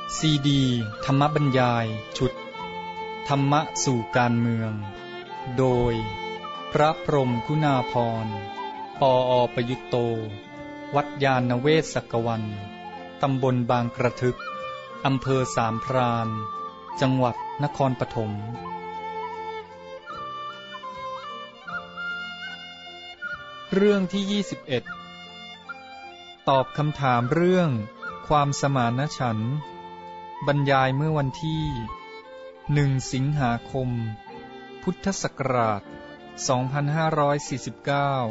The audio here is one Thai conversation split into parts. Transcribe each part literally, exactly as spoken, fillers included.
ซีดีธรรมบรรยายชุดธรรมะสู่การเมืองโดยพระพรหมคุณาภรณ์ปออประยุตโตวัดยาณเวศกวันตำบลบางกระทึกอำเภอสามพรานจังหวัดนครปฐมเรื่องที่ยี่สิบเอ็ดตอบคำถามเรื่องความสมานฉันท์บรรยายเมื่อวันที่หนึ่งสิงหาคมพุทธศักราชสองพันห้าร้อยสี่สิบเก้า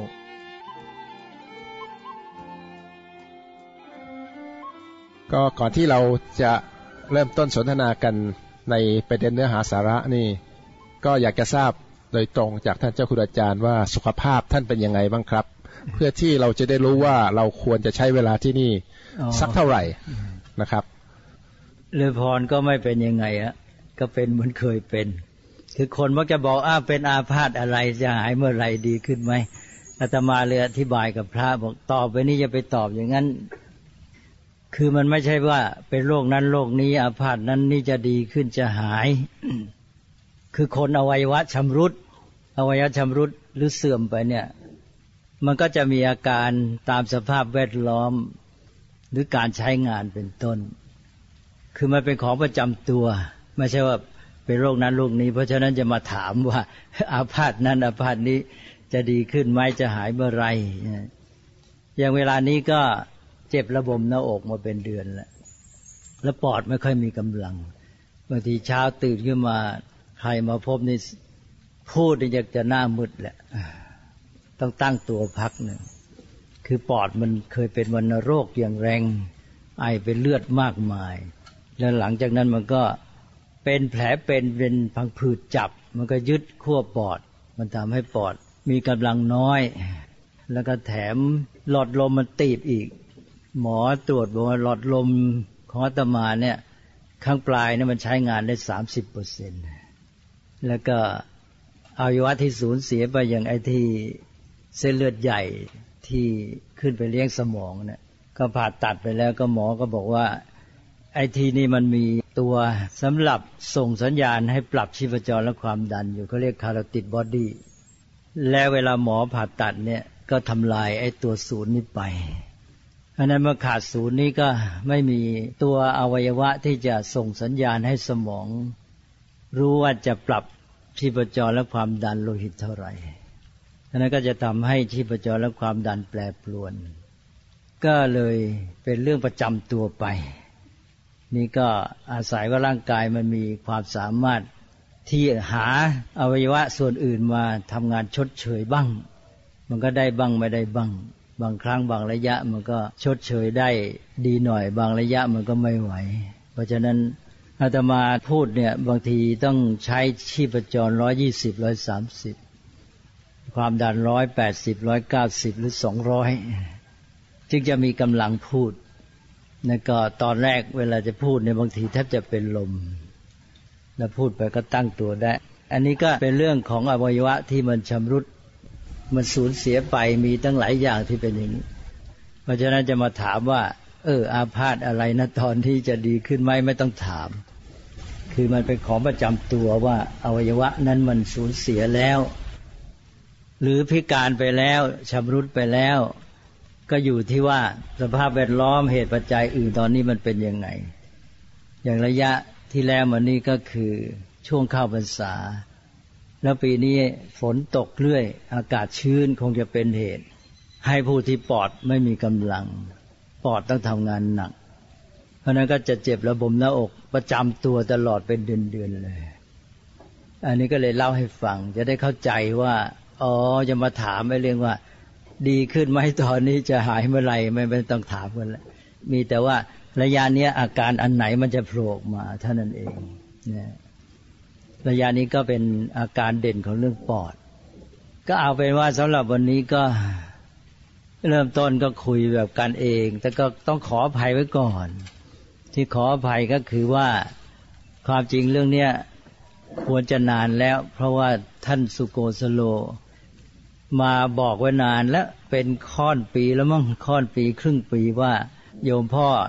ก็ก่อนที่เราจะเริ่มต้นสนทนากันในประเด็นเนื้อหาสาระนี่ก็อยากจะทราบโดยตรงจากท่านเจ้าคุณอาจารย์ว่าสุขภาพท่านเป็นยังไงบ้างครับเพื่อที่เราจะได้รู้ว่าเราควรจะใช้เวลาที่นี่สักเท่าไหร่นะครับเรือพรก็ไม่เป็นยังไงอะก็เป็นเหมือนเคยเป็นคือคนมักจะบอกอ้าเป็นอาพาธอะไรจะหายเมื่อไหร่ดีขึ้นไหมอาตมาเลยอธิบายกับพระบอกตอบไปนี่จะไปตอบอย่างนั้นคือมันไม่ใช่ว่าเป็นโรคนั้นโรคนี้อาพาธนั้นนี่จะดีขึ้นจะหาย คือคนอวัยวะชำรุดอวัยวะชำรุดหรือเสื่อมไปเนี่ยมันก็จะมีอาการตามสภาพแวดล้อมหรือการใช้งานเป็นต้นคือมันเป็นของประจำตัวไม่ใช่ว่าเป็นโรคนั้นโรคนี้เพราะฉะนั้นจะมาถามว่าอาพาธนั้นอาพาธนี้จะดีขึ้นไหมจะหายเมื่อไรอย่างเวลานี้ก็เจ็บระบมหน้าอกมาเป็นเดือนแล้วแล้วปอดไม่ค่อยมีกำลังบางทีเช้าตื่นขึ้นมาใครมาพบนี่พูดอยากจะหน้ามืดแหละต้องตั้งตัวพักหนึ่งคือปอดมันเคยเป็นวัณโรคอย่างแรงไอเป็นเลือดมากมายแล้วหลังจากนั้นมันก็เป็นแผลเป็นเป็นพังผืดจับมันก็ยึดขั้วปอดมันทำให้ปอดมีกำลังน้อยแล้วก็แถมหลอดลมมันตีบอีกหมอตรวจบอกว่าหลอดลมของอาตมาเนี่ยข้างปลายเนี่ยมันใช้งานได้ สามสิบเปอร์เซ็นต์ แล้วก็อวัยวะที่สูญเสียไปอย่างไอ้ที่เส้นเลือดใหญ่ที่ขึ้นไปเลี้ยงสมองเนี่ยก็ผ่าตัดไปแล้วก็หมอก็บอกว่าไอ้ที่นี่มันมีตัวสำหรับส่งสัญญาณให้ปรับชีพจรและความดันอยู่เขาเรียกคาโรติดบอดี้แล้วเวลาหมอผ่าตัดเนี่ยก็ทำลายไอ้ตัวศูนย์นี้ไปเพราะนั้นเมื่อขาดศูนย์นี้ก็ไม่มีตัวอวัยวะที่จะส่งสัญญาณให้สมองรู้ว่าจะปรับชีพจรและความดันโลหิตเท่าไหร่ฉะนั้นก็จะทำให้ชีพจรและความดันแปรปรวนก็เลยเป็นเรื่องประจำตัวไปนี่ก็อาศัยว่าร่างกายมันมีความสามารถที่หาอวัยวะส่วนอื่นมาทำงานชดเชยบ้างมันก็ได้บ้างไม่ได้บ้างบางครั้งบางระยะมันก็ชดเชยได้ดีหน่อยบางระยะมันก็ไม่ไหวเพราะฉะนั้นอาตมาพูดเนี่ยบางทีต้องใช้ชีพจรหนึ่งร้อยยี่สิบ หนึ่งร้อยสามสิบความดันหนึ่งร้อยแปดสิบ หนึ่งร้อยเก้าสิบหรือสองร้อยจึงจะมีกำลังพูดแล้วก็ตอนแรกเวลาจะพูดเนี่ยบางทีแทบจะเป็นลมแล้วพูดไปก็ตั้งตัวได้อันนี้ก็เป็นเรื่องของอวัยวะที่มันชำรุดมันสูญเสียไปมีตั้งหลายอย่างที่เป็นอย่างนี้เพราะฉะนั้นจะมาถามว่าเอออาพาธอะไรนะตอนที่จะดีขึ้นไหมไม่ต้องถามคือมันเป็นของประจำตัวว่าอวัยวะนั้นมันสูญเสียแล้วหรือพิการไปแล้วชำรุดไปแล้วก็อยู่ที่ว่าสภาพแวดล้อมเหตุปัจจัยอื่นตอนนี้มันเป็นยังไงอย่างระยะที่แล้วมานี้ก็คือช่วงเข้าพรรษาแล้วปีนี้ฝนตกเรื่อยอากาศชื้นคงจะเป็นเหตุให้ผู้ที่ปอดไม่มีกำลังปอดต้องทำงานหนักเพราะนั้นก็จะเจ็บระบมหน้าอกประจำตัวตลอดเป็นเดือนๆเลยอันนี้ก็เลยเล่าให้ฟังจะได้เข้าใจว่าอ๋อจะมาถามไม่เรื่องว่าดีขึ้นไหมตอนนี้จะหายเมื่อไหร่ไม่ไม่ต้องถามกันแล้วมีแต่ว่าระยะนี้อาการอันไหนมันจะโผล่ออกมาเท่านั้นเองเนี่ยระยะนี้ก็เป็นอาการเด่นของเรื่องปอดก็เอาเป็นว่าสำหรับวันนี้ก็เริ่มต้นก็คุยแบบกันเองแต่ก็ต้องขออภัยไว้ก่อนที่ขออภัยก็คือว่าความจริงเรื่องเนี้ยควรจะนานแล้วเพราะว่าท่านสุโกสโลมาบอกไว้นานแล้วเป็นค่อนปีแล้วมั้งค่อนปีครึ่งปีว่าโยมพ่อ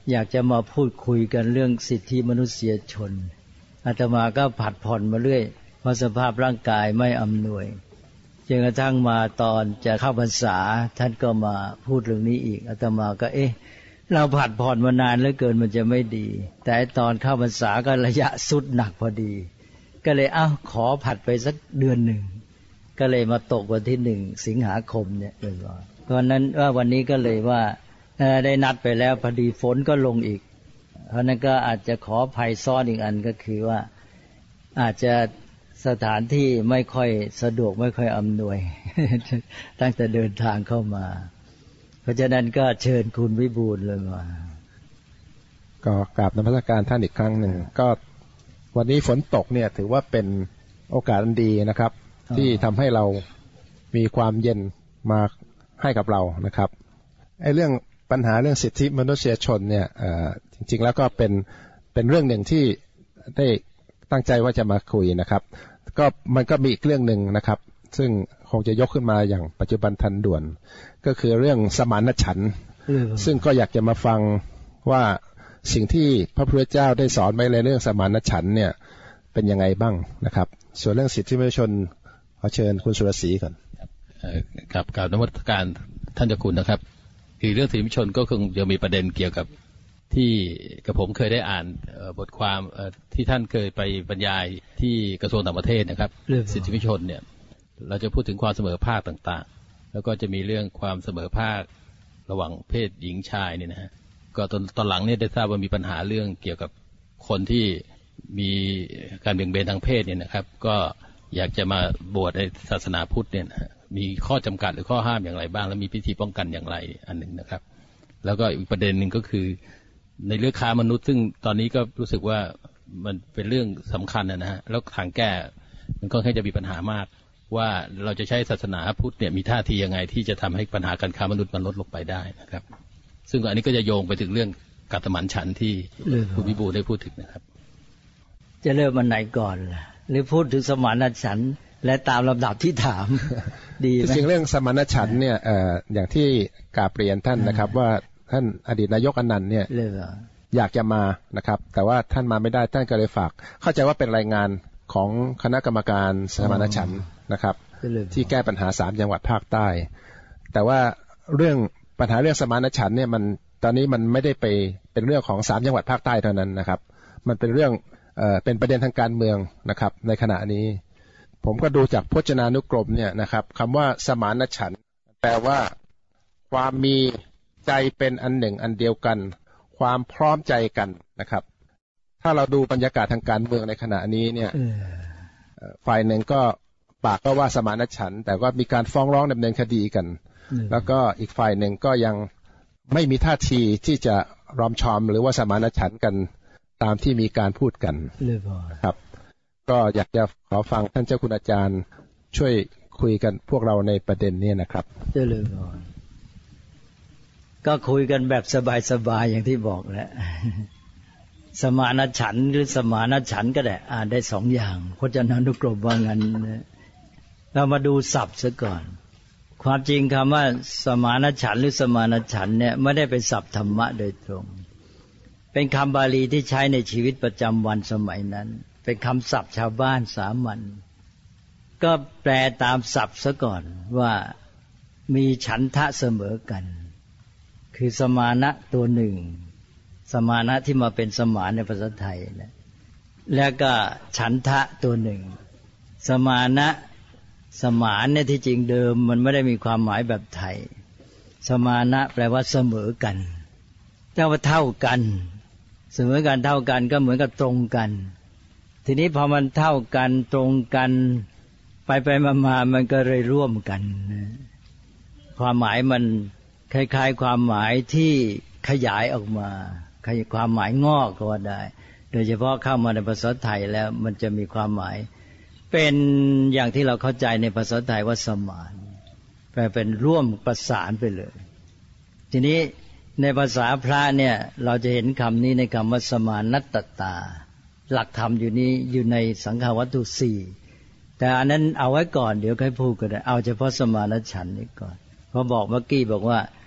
อยากจะมาพูดคุยกันเรื่องสิทธิมนุษยชนอาตมาก็ผัดผ่อนมาเรื่อยเพราะสภาพร่างกายไม่อำนวยจนกระทั่งมาตอนจะเข้าพรรษาท่านก็มาพูดเรื่องนี้อีกอาตมาก็เอ๊ะเราผัดผ่อนมานานเหลือเกินมันจะไม่ดีแต่ตอนเข้าพรรษาก็ระยะสุดหนักพอดีก็เลยเอ้าขอผัดไปสักเดือนหนึ่งก็เลยมาตกวันที่หนึ่งสิงหาคมเนี่ยเลยว่าเพราะนั้นว่าวันนี้ก็เลยว่าได้นัดไปแล้วพอดีฝนก็ลงอีกเพราะนั้นก็อาจจะขอภัยซ้อนอีกอันก็คือว่าอาจจะสถานที่ไม่ค่อยสะดวกไม่ค่อยอำนวยตั้งแต่เดินทางเข้ามาเพราะฉะนั้นก็เชิญคุณวิบูลย์เลยมาก็กราบนมัสการท่านอีกครั้งหนึ่งก็วันนี้ฝนตกเนี่ยถือว่าเป็นโอกาสอันดีนะครับที่ทำให้เรามีความเย็นมาให้กับเรานะครับไอ้เรื่องปัญหาเรื่องสิทธิมนุษยชนเนี่ยจริงๆแล้วก็เป็นเป็นเรื่องหนึ่งที่ได้ตั้งใจว่าจะมาคุยนะครับก็มันก็มีอีกเรื่องหนึ่งนะครับซึ่งคงจะยกขึ้นมาอย่างปัจจุบันทันด่วนก็คือเรื่องสมานฉันท์ซึ่งก็อยากจะมาฟังว่าสิ่งที่พระพุทธเจ้าได้สอนไว้ในเรื่องสมานฉันท์เนี่ยเป็นยังไงบ้างนะครับส่วนเรื่องสิทธิมนุษยชนขอเชิญคุณสุรศรีก่อนครับกราบนมัสการท่านเจ้าคุณนะครับคือเรื่องสิทธิมนุษยชนก็คงจะมีประเด็นเกี่ยวกับที่กับผมเคยได้อ่านบทความที่ท่านเคยไปบรรยายที่กระทรวงต่างประเทศนะครับสิทธิมนุษยชนเนี่ยเราจะพูดถึงความเสมอภาคต่างๆแล้วก็จะมีเรื่องความเสมอภาคระหว่างเพศหญิงชายเนี่ยนะฮะก็ตอนตอนหลังเนี่ยได้ทราบว่ามีปัญหาเรื่องเกี่ยวกับคนที่มีการเบี่ยงเบนทางเพศเนี่ยนะครับก็อยากจะมาบวชในศาสนาพุทธเนี่ยนะมีข้อจำกัดหรือข้อห้ามอย่างไรบ้างและมีพิธีป้องกันอย่างไรอันหนึ่งนะครับแล้วก็อีกประเด็นหนึ่งก็คือในเรื่องค้ามนุษย์ซึ่งตอนนี้ก็รู้สึกว่ามันเป็นเรื่องสำคัญนะฮะแล้วทางแก้มันก็แค่จะมีปัญหามากว่าเราจะใช้ศาสนาพุทธเนี่ยมีท่าทียังไงที่จะทำให้ปัญหาการค้ามนุษย์มันลดลงไปได้นะครับซึ่งอันนี้ก็จะโยงไปถึงเรื่องกัตถมันฉันท์ที่คุณวิบูลย์ได้พูดถึงนะครับจะเริ่มมันไหนก่อนล่ะหรือพูดถึงสมานฉันท์และตามลำดับที่ถามดีไหมจริงๆเรื่องสมานฉันท์เนี่ยอย่างที่กราบเรียนท่านนะครับว่าท่านอดีตนายกอนันต์เนี่ยอยากจะมานะครับแต่ว่าท่านมาไม่ได้ท่านก็เลยฝากเข้าใจว่าเป็นรายงานของคณะกรรมการสมานฉันท์นะครับที่แก้ปัญหาสามจังหวัดภาคใต้แต่ว่าเรื่องปัญหาเรื่องสมานฉันท์เนี่ยมันตอนนี้มันไม่ได้ไปเป็นเรื่องของสามจังหวัดภาคใต้เท่านั้นนะครับมันเป็นเรื่องเอ่อเป็นประเด็นทางการเมืองนะครับในขณะนี้ผมก็ดูจากพจนานุกรมเนี่ยนะครับคำว่าสมานฉันท์แปลว่าความมีใจเป็นอันหนึ่งอันเดียวกันความพร้อมใจกันนะครับถ้าเราดูบรรยากาศทางการเมืองในขณะนี้เนี่ยฝ่ายหนึ่งก็ปากก็ว่าสมานฉันท์แต่ว่ามีการฟ้องร้องดำเนินคดีกันแล้วก็อีกฝ่ายหนึ่งก็ยังไม่มีท่าทีที่จะรอมชอมหรือว่าสมานฉันท์กันตามที่มีการพูดกันครับก็อยากจะขอฟังท่านเจ้าคุณอาจารย์ช่วยคุยกันพวกเราในประเด็นนี้นะครับเจริญพรก็คุยกันแบบสบายๆอย่างที่บอกแหละสมานฉันท์หรือสมานฉันท์ก็ได้อ่านได้สองอย่างพจนานุกรมว่างั้นเรามาดูศัพท์ซะก่อนความจริงคำว่าสมานฉันท์หรือสมานฉันท์เนี่ยไม่ได้เป็นศัพท์ธรรมะโดยตรงเป็นคำบาลีที่ใช้ในชีวิตประจำวันสมัยนั้นเป็นคำศัพท์ชาวบ้านสามัญก็แปลตามศัพท์ซะก่อนว่ามีฉันทะเสมอกันคือสมานะตัวหนึ่งสมานะที่มาเป็นสมานในภาษาไทยนะแล้วก็ฉันทะตัวหนึ่งสมานะสมานเนี่ยที่จริงเดิมมันไม่ได้มีความหมายแบบไทยสมานะแปลว่าเสมอกันแต่ว่าเท่ากันเสมอกันเท่ากันก็เหมือนกับตรงกันทีนี้พอมันเท่ากันตรงกันไปไปมาๆมันก็เลยร่วมกันความหมายมันคล้ายๆความหมายที่ขยายออกมาความหมายงอกก็ว่าได้โดยเฉพาะเข้ามาในภาษาไทยแล้วมันจะมีความหมายเป็นอย่างที่เราเข้าใจในภาษาไทยว่าสมานแปลเป็นร่วมประสานไปเลยทีนี้ในภาษาพระเนี่ยเราจะเห็นคำนี้ในคำว่าสมานัตตาหลักธรรมอยู่นี้อยู่ในสังฆวัตถุสี่แต่อันนั้นเอาไว้ก่อนเดี๋ยวค่อยพูดกันเอาเฉพาะสมานฉันท์นี้ก่อนเพราะบอกเมื่อกี้บอกว่า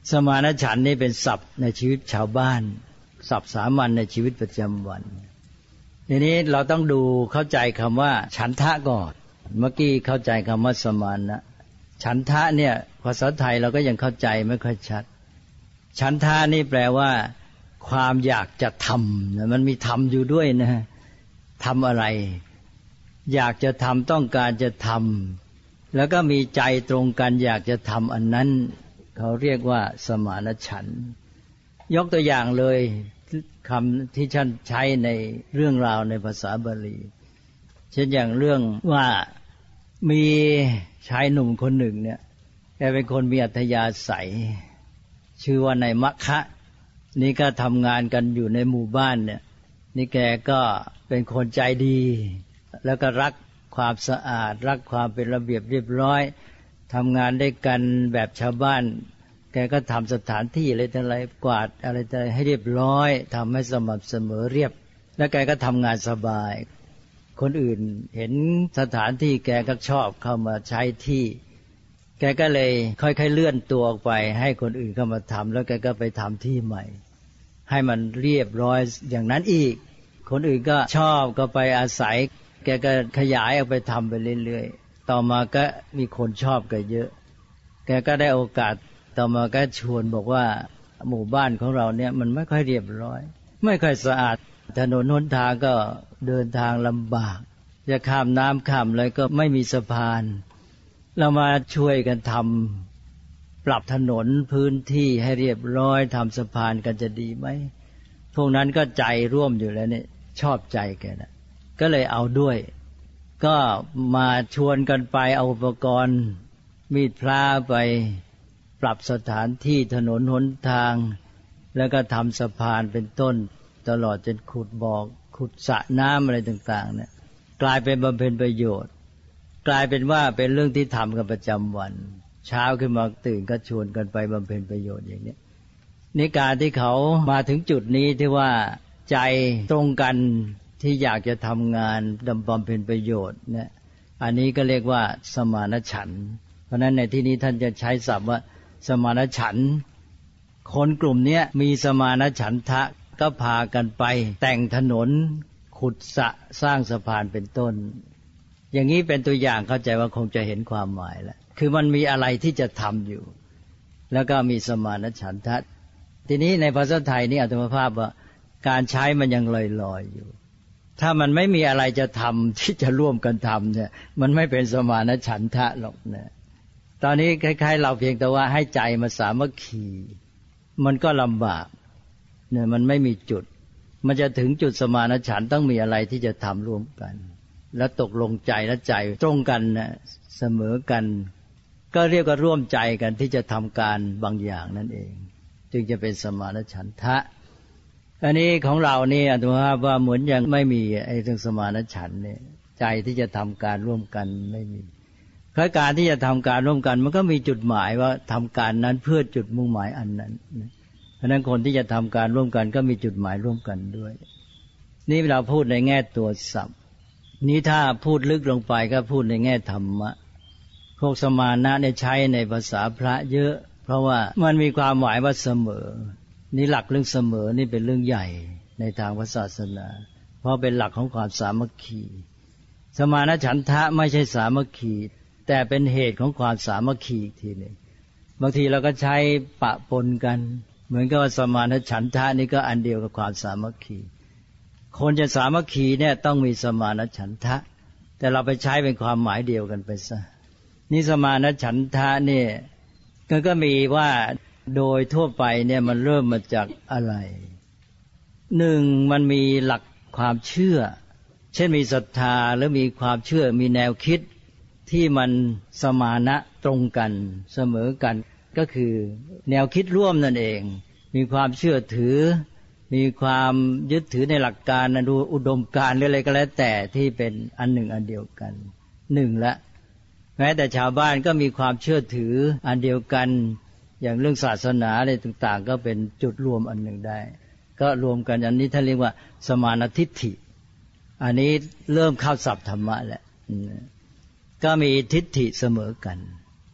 สมานฉันท์นี่เป็นศัพท์ในชีวิตชาวบ้านศัพท์สามัญในชีวิตประจำวันทีนี้เราต้องดูเข้าใจคำว่าฉันทะก่อนเมื่อกี้เข้าใจคำว่าสมานะฉันทะเนี่ยภาษาไทยเราก็ยังเข้าใจไม่ค่อยชัดฉันทะนี่แปลว่าความอยากจะทำมันมีทำอยู่ด้วยนะทำอะไรอยากจะทำต้องการจะทำแล้วก็มีใจตรงกันอยากจะทำอันนั้นเขาเรียกว่าสมานฉันท์ยกตัวอย่างเลยคำที่ท่านใช้ในเรื่องราวในภาษาบาลีเช่นอย่างเรื่องว่ามีชายหนุ่มคนหนึ่งเนี่ยแกเป็นคนมีอัธยาศัยชื่อว่านายมะคะนี่ก็ทำงานกันอยู่ในหมู่บ้านเนี่ยนี่แกก็เป็นคนใจดีแล้วก็รักความสะอาดรักความเป็นระเบียบเรียบร้อยทำงานด้วยกันแบบชาวบ้านแกก็ทำสถานที่อะไรต่ออะไรกวาดอะไรต่ออะไรให้เรียบร้อยทำให้สม่ำเสมอเรียบแล้วแกก็ทำงานสบายคนอื่นเห็นสถานที่แกก็ชอบเข้ามาใช้ที่แกก็เลยค่อยๆเลื่อนตัวออกไปให้คนอื่นเข้ามาทำแล้วแกก็ไปทำที่ใหม่ให้มันเรียบร้อยอย่างนั้นอีกคนอื่นก็ชอบก็ไปอาศัยแกก็ขยายออกไปทำไปเรื่อยๆต่อมาก็มีคนชอบแกเยอะแกก็ได้โอกาสต่อมาก็ชวนบอกว่าหมู่บ้านของเราเนี่ยมันไม่ค่อยเรียบร้อยไม่ค่อยสะอาดถนนหนทางก็เดินทางลำบากจะข้ามน้ำข้ามอะไรก็ไม่มีสะพานเรามาช่วยกันทำปรับถนนพื้นที่ให้เรียบร้อยทำสะพานกันจะดีไหมพวกนั้นก็ใจร่วมอยู่แล้วเนี่ยชอบใจแกนะก็เลยเอาด้วยก็มาชวนกันไปเอาอุปกรณ์มีดพระไปปรับสถานที่ถนนหนทางแล้วก็ทำสะพานเป็นต้นตลอดจนขุดบ่อขุดสระน้ำอะไรต่างๆเนี่ยกลายเป็นบำเพ็ญประโยชน์กลายเป็นว่าเป็นเรื่องที่ทำกันประจำวันเช้าขึ้นมาตื่นก็ชวนกันไปบำเพ็ญประโยชน์อย่างนี้นี่การที่เขามาถึงจุดนี้ที่ว่าใจตรงกันที่อยากจะทำงานดำบำเพ็ญประโยชน์เนี่ยอันนี้ก็เรียกว่าสมานฉันท์เพราะฉะนั้นในที่นี้ท่านจะใช้ศัพท์ว่าสมานฉันท์คนกลุ่มนี้มีสมานฉันทะก็พากันไปแต่งถนนขุดสระสร้างสะพานเป็นต้นอย่างนี้เป็นตัวอย่างเข้าใจว่าคงจะเห็นความหมายแล้วคือมันมีอะไรที่จะทำอยู่แล้วก็มีสมานฉันทะทีนี้ในภาษาไทยนี่อาตมาภาพว่าการใช้มันยังลอยๆอยู่ถ้ามันไม่มีอะไรจะทำที่จะร่วมกันทำเนี่ยมันไม่เป็นสมานฉันทะหรอกนะตอนนี้คล้ายๆเราเพียงแต่ว่าให้ใจมาสามัคคีมันก็ลำบากเนี่ยมันไม่มีจุดมันจะถึงจุดสมานฉันท์ต้องมีอะไรที่จะทำร่วมกันแล้วตกลงใจและใจตรงกันนะเสมอกันก็เรียกว่าร่วมใจกันที่จะทำการบางอย่างนั่นเองจึงจะเป็นสมานฉันทะอันนี้ของเรานี่อาตมาว่าเหมือนยังไม่มีไอ้เรื่องสมานฉันท์เนี่ยใจที่จะทำการร่วมกันไม่มีเพราะการที่จะทำการร่วมกันมันก็มีจุดหมายว่าทำการนั้นเพื่อจุดมุ่งหมายอันนั้นเพราะฉะนั้นคนที่จะทำการร่วมกันก็มีจุดหมายร่วมกันด้วยนี่เราพูดในแง่ตัวศัพท์นี้ถ้าพูดลึกลงไปก็พูดในแง่ธรรมะพวกสมานะเนี่ยใช้ในภาษาพระเยอะเพราะว่ามันมีความหมายว่าเสมอนี่หลักเรื่องเสมอนี่เป็นเรื่องใหญ่ในทางศาสนาเพราะเป็นหลักของความสามัคคีสมานฉันทะไม่ใช่สามัคคีแต่เป็นเหตุของความสามัคคีอีกทีนึงบางทีเราก็ใช้ปะปนกันเหมือนกับว่าสมานฉันทะนี่ก็อันเดียวกับความสามัคคีคนจะสามัคคีเนี่ยต้องมีสมานฉันทะแต่เราไปใช้เป็นความหมายเดียวกันไปซะนี่สมานฉันทะเนี่ยก็มีว่าโดยทั่วไปเนี่ยมันเริ่มมาจากอะไรหนึ่งมันมีหลักความเชื่อเช่นมีศรัทธาหรือมีความเชื่อมีแนวคิดที่มันสมานะตรงกันเสมอกันก็คือแนวคิดร่วมนั่นเองมีความเชื่อถือมีความยึดถือในหลักการดูอุดมการณ์หรืออะไรก็แล้วแต่ที่เป็นอันหนึ่งอันเดียวกันหนึ่งละแม้แต่ชาวบ้านก็มีความเชื่อถืออันเดียวกันอย่างเรื่องศาสนาอะไรต่างๆก็เป็นจุดรวมอันหนึ่งได้ก็รวมกันอันนี้ท่านเรียกว่าสมานทิฏฐิอันนี้เริ่มเข้าศัพท์ธรรมะแล้วก็มีทิฏฐิเสมอกันเ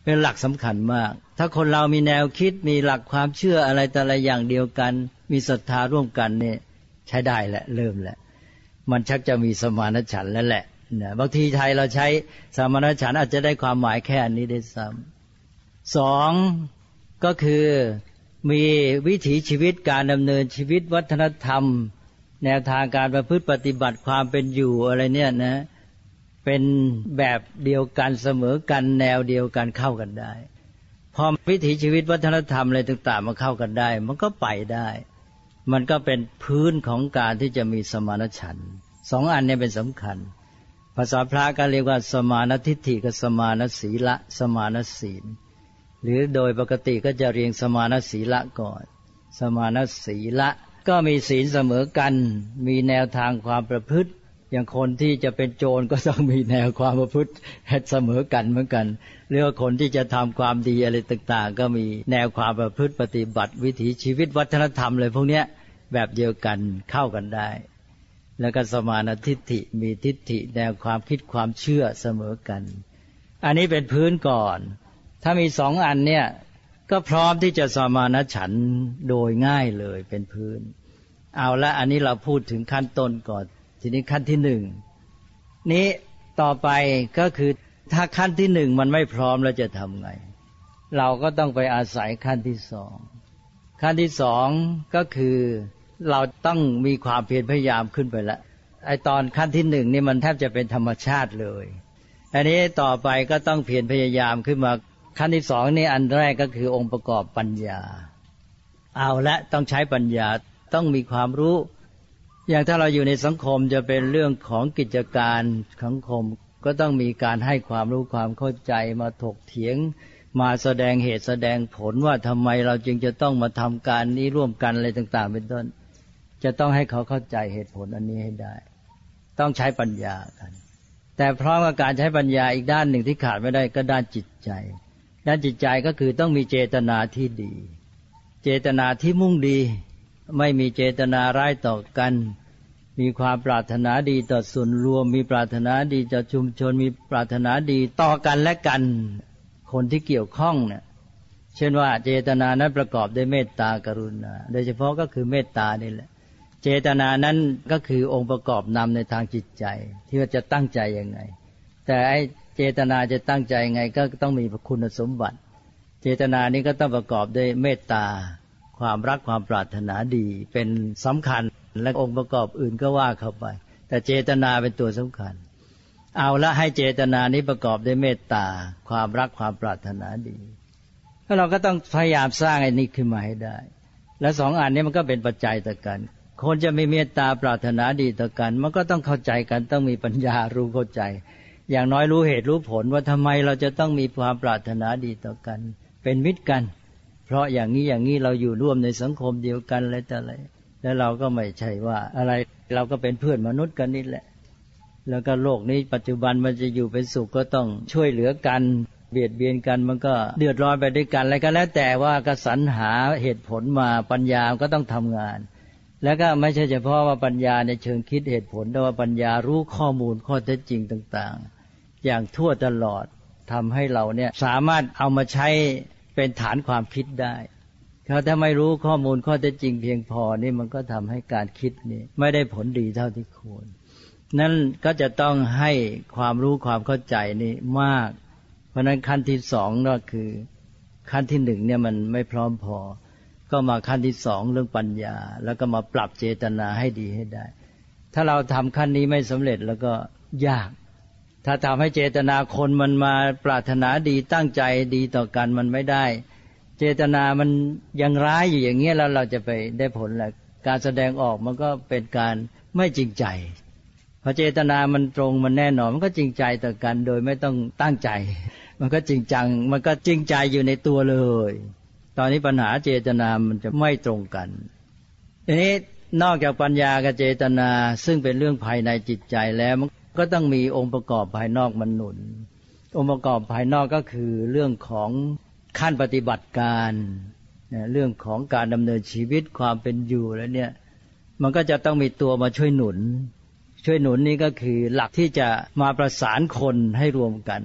เป็นหลักสำคัญมากถ้าคนเรามีแนวคิดมีหลักความเชื่ออะไรแต่ละอย่างเดียวกันมีศรัทธาร่วมกันเนี่ยใช้ได้แหละเริ่มแล้วมันชักจะมีสมานฉันท์แล้วแหละนะบางทีไทยเราใช้สมานฉันท์อาจจะได้ความหมายแค่อันนี้ได้ซ้ำสองก็คือมีวิถีชีวิตการดำเนินชีวิตวัฒนธรรมแนวทางการประพฤติปฏิบัติความเป็นอยู่อะไรเนี่ยนะเป็นแบบเดียวกันเสมอกันแนวเดียวกันเข้ากันได้พอวิถีชีวิตวัฒนธรรมอะไรต่างๆมาเข้ากันได้มันก็ไปได้มันก็เป็นพื้นของการที่จะมีสมานฉันท์สองอันนี้เป็นสำคัญภาษาพระก็เรียกว่าสมานทิฏฐิกับสมานศีละสมานศีลหรือโดยปกติก็จะเรียงสมานศีละก่อนสมานศีละก็มีศีลเสมอกันมีแนวทางความประพฤติอย่างคนที่จะเป็นโจรก็ต้องมีแนวความประพฤติเสมอกันเหมือนกันหรือว่าคนที่จะทำความดีอะไรต่างๆก็มีแนวความประพฤติปฏิบัติวิถีชีวิตวัฒนธรรมเลยพวกนี้แบบเดียวกันเข้ากันได้แล้วก็สมานทิฏฐิมีทิฏฐิแนวความคิดความเชื่อเสมอกันอันนี้เป็นพื้นก่อนถ้ามีสองอันเนี่ยก็พร้อมที่จะสมานฉันท์โดยง่ายเลยเป็นพื้นเอาละอันนี้เราพูดถึงขั้นต้นก่อนทีนี้ขั้นที่หนึ่งนี้ต่อไปก็คือถ้าขั้นที่หนึ่งมันไม่พร้อมแล้วจะทำไงเราก็ต้องไปอาศัยขั้นที่สองขั้นที่สองก็คือเราต้องมีความเพียรพยายามขึ้นไปแล้วไอ้ตอนขั้นที่หนึ่งนี่มันแทบจะเป็นธรรมชาติเลยอันนี้ต่อไปก็ต้องเพียรพยายามขึ้นมาขั้นที่สองนี่อันแรกก็คือองค์ประกอบปัญญาเอาละต้องใช้ปัญญาต้องมีความรู้อย่างถ้าเราอยู่ในสังคมจะเป็นเรื่องของกิจการสังคมก็ต้องมีการให้ความรู้ความเข้าใจมาถกเถียงมาแสดงเหตุแสดงผลว่าทำไมเราจึงจะต้องมาทำการนี้ร่วมกันอะไรต่างๆเป็นต้นจะต้องให้เขาเข้าใจเหตุผลอันนี้ให้ได้ต้องใช้ปัญญากันแต่พร้อมกับการใช้ปัญญาอีกด้านหนึ่งที่ขาดไม่ได้ก็ด้านจิตใจด้านจิตใจก็คือต้องมีเจตนาที่ดีเจตนาที่มุ่งดีไม่มีเจตนาร้ายต่อกันมีความปรารถนาดีต่อส่วนรวมมีปรารถนาดีต่อชุมชนมีปรารถนาดีต่อกันและกันคนที่เกี่ยวข้องเนี่ยเช่นว่าเจตนานั้นประกอบด้วยเมตตากรุณาโดยเฉพาะก็คือเมตตานี่แหละเจตนานั้นก็คือองค์ประกอบนำในทางจิตใจที่ว่าจะตั้งใจยังไงแต่ไอ้เจตนาจะตั้งใจยังไงก็ต้องมีคุณสมบัติเจตนานี้ก็ต้องประกอบด้วยเมตตาความรักความปรารถนาดีเป็นสำคัญและองค์ประกอบอื่นก็ว่าเข้าไปแต่เจตนาเป็นตัวสำคัญเอาละให้เจตนานี้ประกอบด้วยเมตตาความรักความปรารถนาดีแล้วเราก็ต้องพยายามสร้างไอ้นี้ขึ้นมาให้ได้และสองอันนี้มันก็เป็นปัจจัยต่อกันคนจะมีเมตตาปรารถนาดีต่อกันมันก็ต้องเข้าใจกันต้องมีปัญญารู้เข้าใจอย่างน้อยรู้เหตุรู้ผลว่าทำไมเราจะต้องมีความปรารถนาดีต่อกันเป็นมิตรกันเพราะอย่างนี้อย่างนี้เราอยู่ร่วมในสังคมเดียวกันอะไรแต่อะไรแล้วเราก็ไม่ใช่ว่าอะไรเราก็เป็นเพื่อนมนุษย์กันนี่แหละแล้วก็โลกนี้ปัจจุบันมันจะอยู่เป็นสุขก็ต้องช่วยเหลือกันเบียดเบียนกันมันก็เดือดร้อนไปด้วยกันอะไรก็แล้วแต่ว่าก็สรรหาเหตุผลมาปัญญาก็ต้องทำงานแล้วก็ไม่ใช่เฉพาะว่าปัญญาในเชิงคิดเหตุผลแต่ว่าปัญญารู้ข้อมูลข้อเท็จจริงต่างๆอย่างทั่วตลอดทำให้เราเนี่ยสามารถเอามาใช้เป็นฐานความคิดได้ถ้าไม่รู้ข้อมูลข้อเท็จจริงเพียงพอนี่มันก็ทำให้การคิดนี่ไม่ได้ผลดีเท่าที่ควรนั่นก็จะต้องให้ความรู้ความเข้าใจนี่มากเพราะนั้นขั้นที่สองก็คือขั้นที่หนึ่งเนี่ยมันไม่พร้อมพอก็มาขั้นที่สองเรื่องปัญญาแล้วก็มาปรับเจตนาให้ดีให้ได้ถ้าเราทำขั้นนี้ไม่สำเร็จแล้วก็ยากถ้าทำให้เจตนาคนมันมาปรารถนาดีตั้งใจดีต่อกันมันไม่ได้เจตนามันยังร้ายอยู่อย่างเงี้ยแล้วเราจะไปได้ผลแหละการแสดงออกมันก็เป็นการไม่จริงใจพอเจตนามันตรงมันแน่นอนมันก็จริงใจต่อกันโดยไม่ต้องตั้งใจมันก็จริงจังมันก็จริงใจอยู่ในตัวเลยตอนนี้ปัญหาเจตนามันจะไม่ตรงกันทีนี้นอกจากปัญญากับเจตนาซึ่งเป็นเรื่องภายในจิตใจแล้วมันก็ต้องมีองค์ประกอบภายนอกมันหนุนองค์ประกอบภายนอกก็คือเรื่องของขั้นปฏิบัติการเรื่องของการดำเนินชีวิตความเป็นอยู่แล้วเนี่ยมันก็จะต้องมีตัวมาช่วยหนุนช่วยหนุนนี่ก็คือหลักที่จะมาประสานคนให้รวมกัน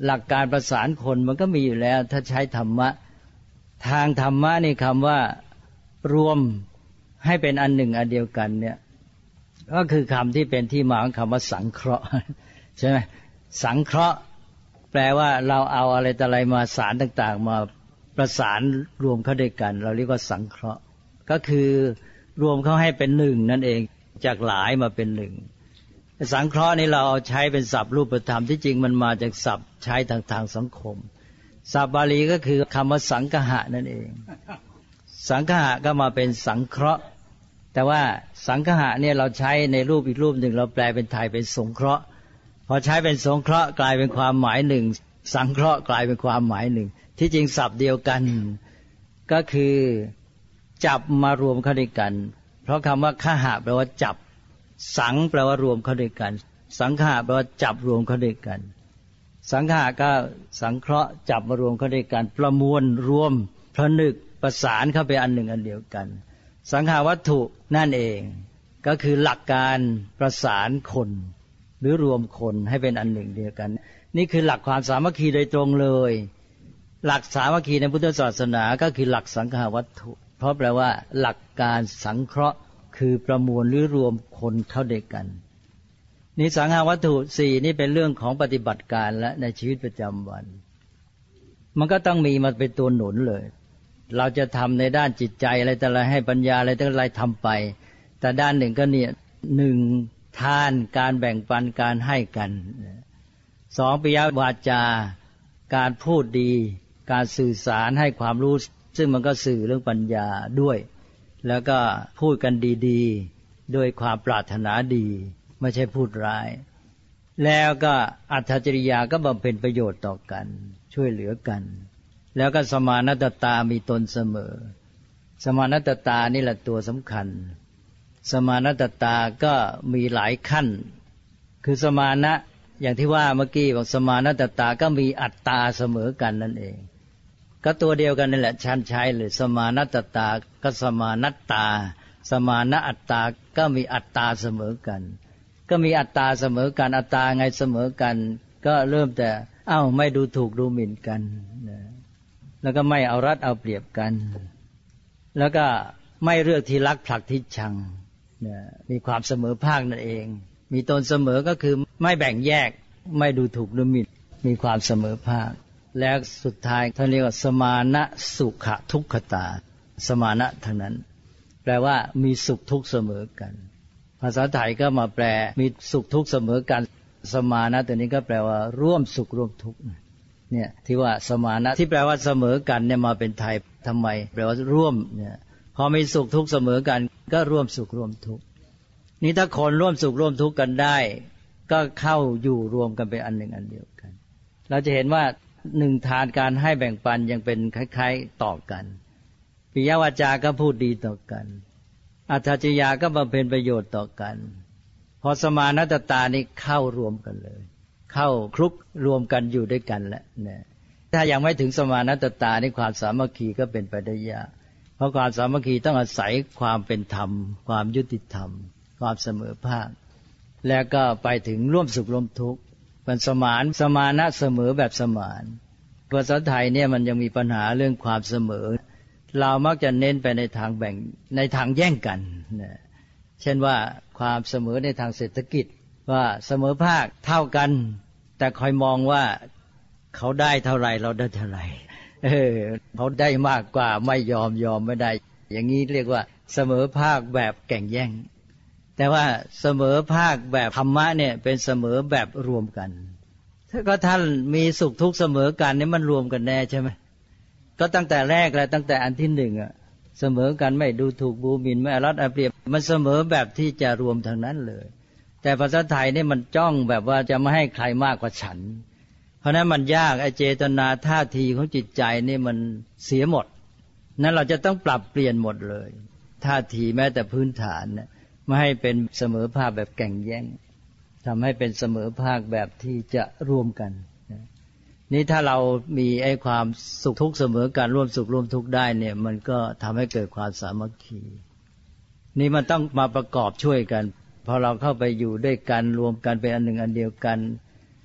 หลักการประสานคนมันก็มีอยู่แล้วถ้าใช้ธรรมะทางธรรมะนี่คำว่ารวมให้เป็นอันหนึ่งอันเดียวกันเนี่ยก็คือคำที่เป็นที่มาของคำว่าสังเคราะห์ใช่ไหมสังเคราะห์แปลว่าเราเอาอะไรต่ออะไรมาสารต่างๆมาประสานรวมเข้าด้วยกันเราเรียกว่าสังเคราะห์ก็คือรวมเข้าให้เป็นหนึ่งนั่นเองจากหลายมาเป็นหนึ่งสังเคราะห์นี่เราเอาใช้เป็นศัพท์รูปธรรมที่จริงมันมาจากศัพท์ใช้ทางทางสังคมศัพท์บาลีก็คือคำว่าสังคหะนั่นเองสังคหะก็มาเป็นสังเคราะห์แต่ว่าสังคหะเนี่ยเราใช้ในรูปอีกรูปหนึ่งเราแปลเป็นไทยเป็นสงเคราะห์พอใช้เป็นสงเคราะห์กลายเป็นความหมายหนึ่งสังเคราะห์กลายเป็นความหมายหนึ่งที่จริงศัพท์เดียวกันก็คือจับมารวมเข้าด้วยกันเพราะคำว่าคหะแปลว่าจับสังแปลว่ารวมเข้าด้วยกันสังขะแปลว่าจับรวมเข้าด้วยกันสังขะก็สังเคราะห์จับมารวมเข้าด้วยกันประมวลรวมผนึกประสานเข้าไปอันหนึ่งอันเดียวกันสังขาวัตถุนั่นเองก็คือหลักการประสานคนหรือรวมคนให้เป็นอันหนึ่งเดียวกันนี่คือหลักความสามัคคีโดยตรงเลยหลักสามัคคีในพุทธศาสนาก็คือหลักสังขาวัตถุเพราะแปลว่าหลักการสังเคราะห์คือประมวลหรือรวมคนเข้าด้วยกันนี่สังขาวัตถุสี่นี่เป็นเรื่องของปฏิบัติการและในชีวิตประจำวันมันก็ต้องมีมาเป็นตัวหนุนเลยเราจะทำในด้านจิตใจอะไรแต่อะไรให้ปัญญาอะไรแต่อะไรทำไปแต่ด้านหนึ่งก็เนี่ยหนึ่งทานการแบ่งปันการให้กันสองปิยวาจาการพูดดีการสื่อสารให้ความรู้ซึ่งมันก็สื่อเรื่องปัญญาด้วยแล้วก็พูดกันดีๆด้วยความปรารถนาดีไม่ใช่พูดร้ายแล้วก็อัตถจริยาก็บำเพ็ญประโยชน์ต่อกันช่วยเหลือกันแล้วก็สมานัตตามีตนเสมอสมานัตตานี่แหละตัวสำคัญสมานัตตาก็มีหลายขั้นคือสมานะอย่างที่ว่าเมื่อกี้บอกสมานัตตาก็มีอัตตาเสมอกันนั่นเองก็ตัวเดียวกันนั่นแหละชั้นใช้เลยสมานัตตาก็สมานัตตาสมานะอัตตาก็มีอัตตาเสมอกันก็มีอัตตาเสมอกันอัตตาไงเสมอกันก็เริ่มแต่เอ้าไม่ดูถูกดูหมิ่นกันแล้วก็ไม่เอารัดเอาเปรียบกันแล้วก็ไม่เลือกที่รักผลักที่ชังมีความเสมอภาคนั่นเองมีตนเสมอก็คือไม่แบ่งแยกไม่ดูถูกดูหมิ่นมีความเสมอภาคแล้วสุดท้ายท่านเรียกว่าสมานะสุขทุกขตาสมานะเท่านั้นแปลว่ามีสุขทุกข์เสมอกันภาษาไทยก็มาแปลมีสุขทุกข์เสมอกันสมานะตัวนี้ก็แปลว่าร่วมสุขร่วมทุกข์เนี่ยที่ว่าสมานะที่แปลว่าเสมอกันเนี่ยมาเป็นไทยทำไมแปลว่าร่วมเนี่ยพอมีสุขทุกข์เสมอกันก็ร่วมสุขร่วมทุกข์นี่ถ้าคนร่วมสุขร่วมทุกข์กันได้ก็เข้าอยู่รวมกันเป็นอันหนึ่งอันเดียวกันเราจะเห็นว่าหนึ่งทานการให้แบ่งปันยังเป็นคล้ายๆต่อกันปิยวาจาก็พูดดีต่อกันอัตถจริยาก็บำเพ็ญประโยชน์ต่อกันพอสมานัตตานี่เข้ารวมกันเลยเข้าคลุกรวมกันอยู่ด้วยกันแล้วนะถ้ายังไม่ถึงสมานัตตานี่ความสามัคคีก็เป็นไปได้ยากเพราะความสามัคคีต้องอาศัยความเป็นธรรมความยุติธรรมความเสมอภาคแล้วก็ไปถึงร่วมสุขร่วมทุกข์เป็นสมานสมานะเสมอแบบสมานภาษาไทยเนี่ยมันยังมีปัญหาเรื่องความเสมอเรามักจะเน้นไปในทางแบ่งในทางแย่งกันนะเช่นว่าความเสมอในทางเศรษฐกิจว่าเสมอภาคเท่ากันแต่คอยมองว่าเขาได้เท่าไหร่เราได้เท่าไหร่เออเขาได้มากกว่าไม่ยอมยอมไม่ได้อย่างนี้เรียกว่าเสมอภาคแบบแข่งแย่งแต่ว่าเสมอภาคแบบธรรมะเนี่ยเป็นเสมอแบบรวมกันถ้าก็ท่านมีสุขทุกข์เสมอกันนี่มันรวมกันแน่ใช่ไหมก็ตั้งแต่แรกแล้วตั้งแต่อันที่หนึ่งอะเสมอกันไม่ดูถูกดูหมิ่นไม่เอารัดเอาเปรียบมันเสมอแบบที่จะรวมทางนั้นเลยแต่ภาษาไทยนี่มันจ้องแบบว่าจะไม่ให้ใครมากกว่าฉันเพราะนั้นมันยากไอ้เจตนาท่าทีของจิตใจนี่มันเสียหมดนั้นเราจะต้องปรับเปลี่ยนหมดเลยท่าทีแม้แต่พื้นฐานเนี่ยไม่ให้เป็นเสมอภาคแบบแข่งแย่งทำให้เป็นเสมอภาคแบบที่จะรวมกันนี่ถ้าเรามีไอ้ความสุขทุกข์เสมอกันร่วมสุขร่วมทุกข์ได้เนี่ยมันก็ทำให้เกิดความสามัคคีนี่มันต้องมาประกอบช่วยกันพอเราเข้าไปอยู่ด้วยกันรวมกันเป็นอันหนึ่งอันเดียวกัน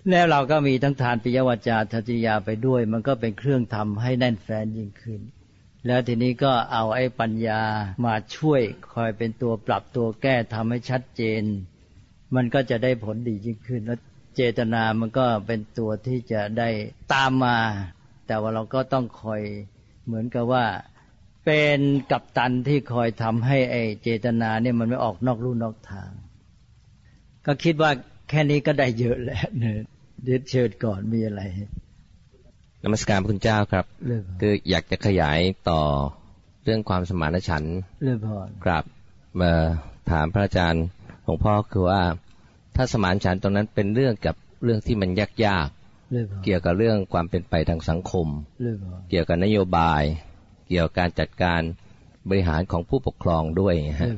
แล้วเราก็มีทั้งทานปิยวาจาทัจจิยาไปด้วยมันก็เป็นเครื่องทำให้แน่นแฟ้นยิ่งขึ้นแล้วทีนี้ก็เอาไอ้ปัญญามาช่วยคอยเป็นตัวปรับตัวแก้ทำให้ชัดเจนมันก็จะได้ผลดียิ่งขึ้นแล้วเจตนามันก็เป็นตัวที่จะได้ตามมาแต่ว่าเราก็ต้องคอยเหมือนกับว่าเป็นกัปตันที่คอยทำให้ไอ้เจตนาเนี่ยมันไม่ออกนอกลู่นอกทางก็คิดว่าแค่นี้ก็ได้เยอะแล้วเนี่ยเดี๋ยวเชิญก่อนมีอะไรนมัสการพระคุณเจ้าครับคืออยากจะขยายต่อเรื่องความสมานฉันท์ครับมาถามพระอาจารย์หลวงพ่อคือว่าถ้าสมานฉันท์ตรงนั้นเป็นเรื่องกับเรื่องที่มันยากๆเกี่ยวกับเรื่องความเป็นไปทางสังคมเกี่ยวกับนโยบายเกี่ยวกับการจัดการบริหารของผู้ปกครองด้วยฮะ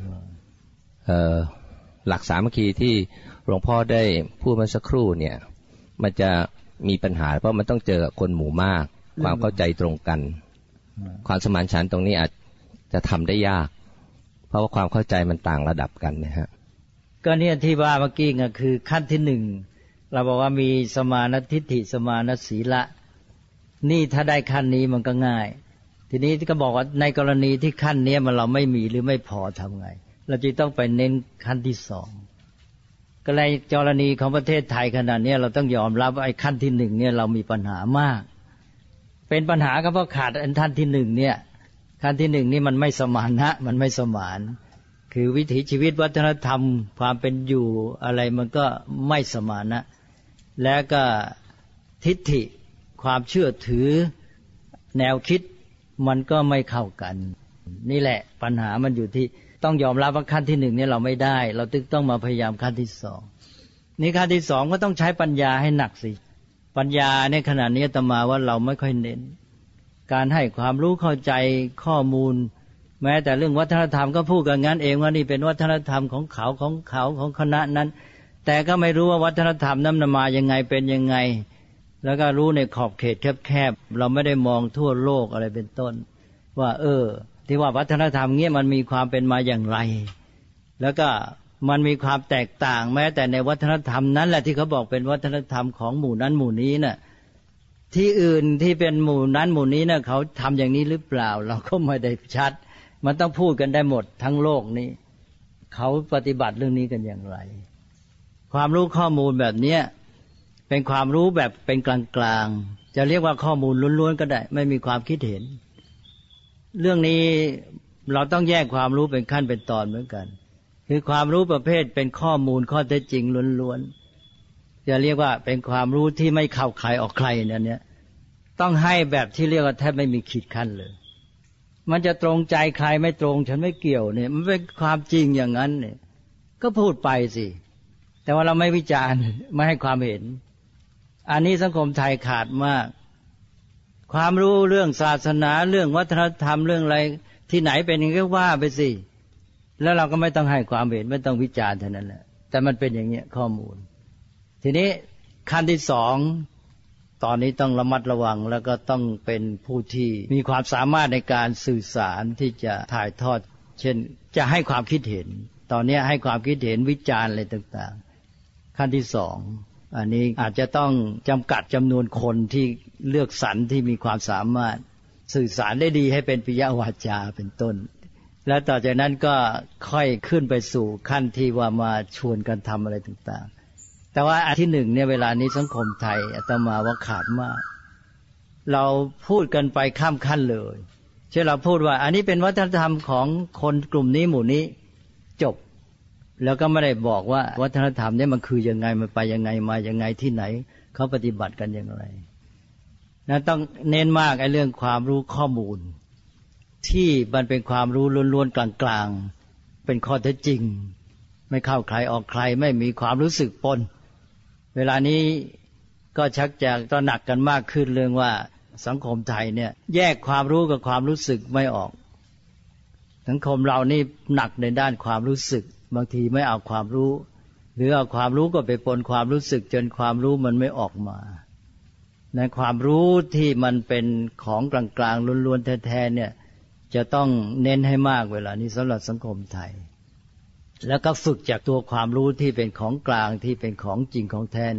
หลักสามัคคีที่หลวงพ่อได้พูดเมื่อสักครู่เนี่ยมันจะมีปัญหาเพราะมันต้องเจอกับคนหมู่มากความเข้าใจตรงกันความสมานฉันท์ตรงนี้อาจจะทำได้ยากเพราะว่าความเข้าใจมันต่างระดับกันนะฮะก็เนี่ยที่ว่าเมื่อกี้ก็คือขั้นที่หนึ่งเราบอกว่ามีสมานทิฏฐิสมานศีละนี่ถ้าได้ขั้นนี้มันก็ง่ายทีนี้ก็บอกว่าในกรณีที่ขั้นนี้มันเราไม่มีหรือไม่พอทำไงเราจะต้องไปเน้นขั้นที่สองก็ในกรณีของประเทศไทยขนาดนี้เราต้องยอมรับว่าไอ้ขั้นที่หนึ่งเนี่ยเรามีปัญหามากเป็นปัญหาก็เพราะขาดอันขั้นที่หนึ่งเนี่ยขั้นที่หนึ่งนี่มันไม่สมานนะมันไม่สมานคือวิถีชีวิตวัฒนธรรมความเป็นอยู่อะไรมันก็ไม่สมานนะและก็ทิฏฐิความเชื่อถือแนวคิดมันก็ไม่เข้ากันนี่แหละปัญหามันอยู่ที่ต้องยอมรับว่าขั้นที่หนึ่งเนี่ยเราไม่ได้เราตึงต้องมาพยายามขั้นที่สองนี่ขั้นที่สองก็ต้องใช้ปัญญาให้หนักสิปัญญาในขณะนี้อาตมาว่าเราไม่ค่อยเน้นการให้ความรู้เข้าใจข้อมูลแม้แต่เรื่องวัฒนธรรมก็พูดกันงั้นเองว่านี่เป็นวัฒนธรรมของเขาของเขาของคณะนั้นแต่ก็ไม่รู้ว่าวัฒนธรรมนั้นมายังไงเป็นยังไงแล้วก็รู้ในขอบเขตแคบๆเราไม่ได้มองทั่วโลกอะไรเป็นต้นว่าเออที่ว่าวัฒนธรรมเงี้ยมันมีความเป็นมาอย่างไรแล้วก็มันมีความแตกต่างแม้แต่ในวัฒนธรรมนั้นแหละที่เขาบอกเป็นวัฒนธรรมของหมู่นั้นหมู่นี้น่ะที่อื่นที่เป็นหมู่นั้นหมู่นี้น่ะเขาทำอย่างนี้หรือเปล่าเราก็ไม่ได้ชัดมันต้องพูดกันได้หมดทั้งโลกนี้เขาปฏิบัติเรื่องนี้กันอย่างไรความรู้ข้อมูลแบบเนี้ยเป็นความรู้แบบเป็นกลางๆจะเรียกว่าข้อมูลล้วนๆก็ได้ไม่มีความคิดเห็นเรื่องนี้เราต้องแยกความรู้เป็นขั้นเป็นตอนเหมือนกันคือความรู้ประเภทเป็นข้อมูลข้อเท็จจริงล้วนๆจะเรียกว่าเป็นความรู้ที่ไม่เข้าใครออกใครนั่นเนี่ยต้องให้แบบที่เรียกว่าแทบไม่มีขีดขั้นเลยมันจะตรงใจใครไม่ตรงฉันไม่เกี่ยวเนี่ยมันเป็นความจริงอย่างนั้นเนี่ยก็พูดไปสิแต่ว่าเราไม่วิจารณ์ไม่ให้ความเห็นอันนี้สังคมไทยขาดมากความรู้เรื่องศาสนาเรื่องวัฒนธรรมเรื่องอะไรที่ไหนเป็นอย่างนี้ก็ว่าไปสิแล้วเราก็ไม่ต้องให้ความเห็นไม่ต้องวิจารณ์เท่านั้นแหละแต่มันเป็นอย่างนี้ข้อมูลทีนี้ขั้นที่สองตอนนี้ต้องระมัดระวังแล้วก็ต้องเป็นผู้ที่มีความสามารถในการสื่อสารที่จะถ่ายทอดเช่นจะให้ความคิดเห็นตอนนี้ให้ความคิดเห็นวิจารณ์อะไรต่างๆขั้นที่สองอันนี้อาจจะต้องจำกัดจำนวนคนที่เลือกสรรที่มีความสามารถสื่อสารได้ดีให้เป็นปิยวาจาเป็นต้นแล้วต่อจากนั้นก็ค่อยขึ้นไปสู่ขั้นที่ว่ามาชวนกันทำอะไรต่างๆแต่ว่าอันที่หนึ่งเนี่ยเวลานี้สังคมไทยอาตมาว่าขาดมากเราพูดกันไปข้ามขั้นเลยเช่นเราพูดว่าอันนี้เป็นวัฒนธรรมของคนกลุ่มนี้หมู่นี้จบแล้วก็ไม่ได้บอกว่าวัฒนธรรมนี้มันคือยังไงมันไปยังไงมายังไงที่ไหนเขาปฏิบัติกันอย่างไรนะต้องเน้นมากไอ้เรื่องความรู้ข้อมูลที่มันเป็นความรู้ล้วนๆกลางๆเป็นข้อเท็จจริงไม่เข้าใครออกใครไม่มีความรู้สึกปนเวลานี้ก็ชักจะตระหนักกันมากขึ้นเรื่องว่าสังคมไทยเนี่ยแยกความรู้กับความรู้สึกไม่ออกสังคมเรานี่หนักในด้านความรู้สึกบางทีไม่เอาความรู้หรือเอาความรู้ก็ไปปนความรู้สึกจนความรู้มันไม่ออกมาในความรู้ที่มันเป็นของกลางๆล้วนๆแท้ๆเนี่ยจะต้องเน้นให้มากเวลานี้สำหรับสังคมไทยแล้วก็ฝึกจากตัวความรู้ที่เป็นของกลางที่เป็นของจริงของแท้เนี่ย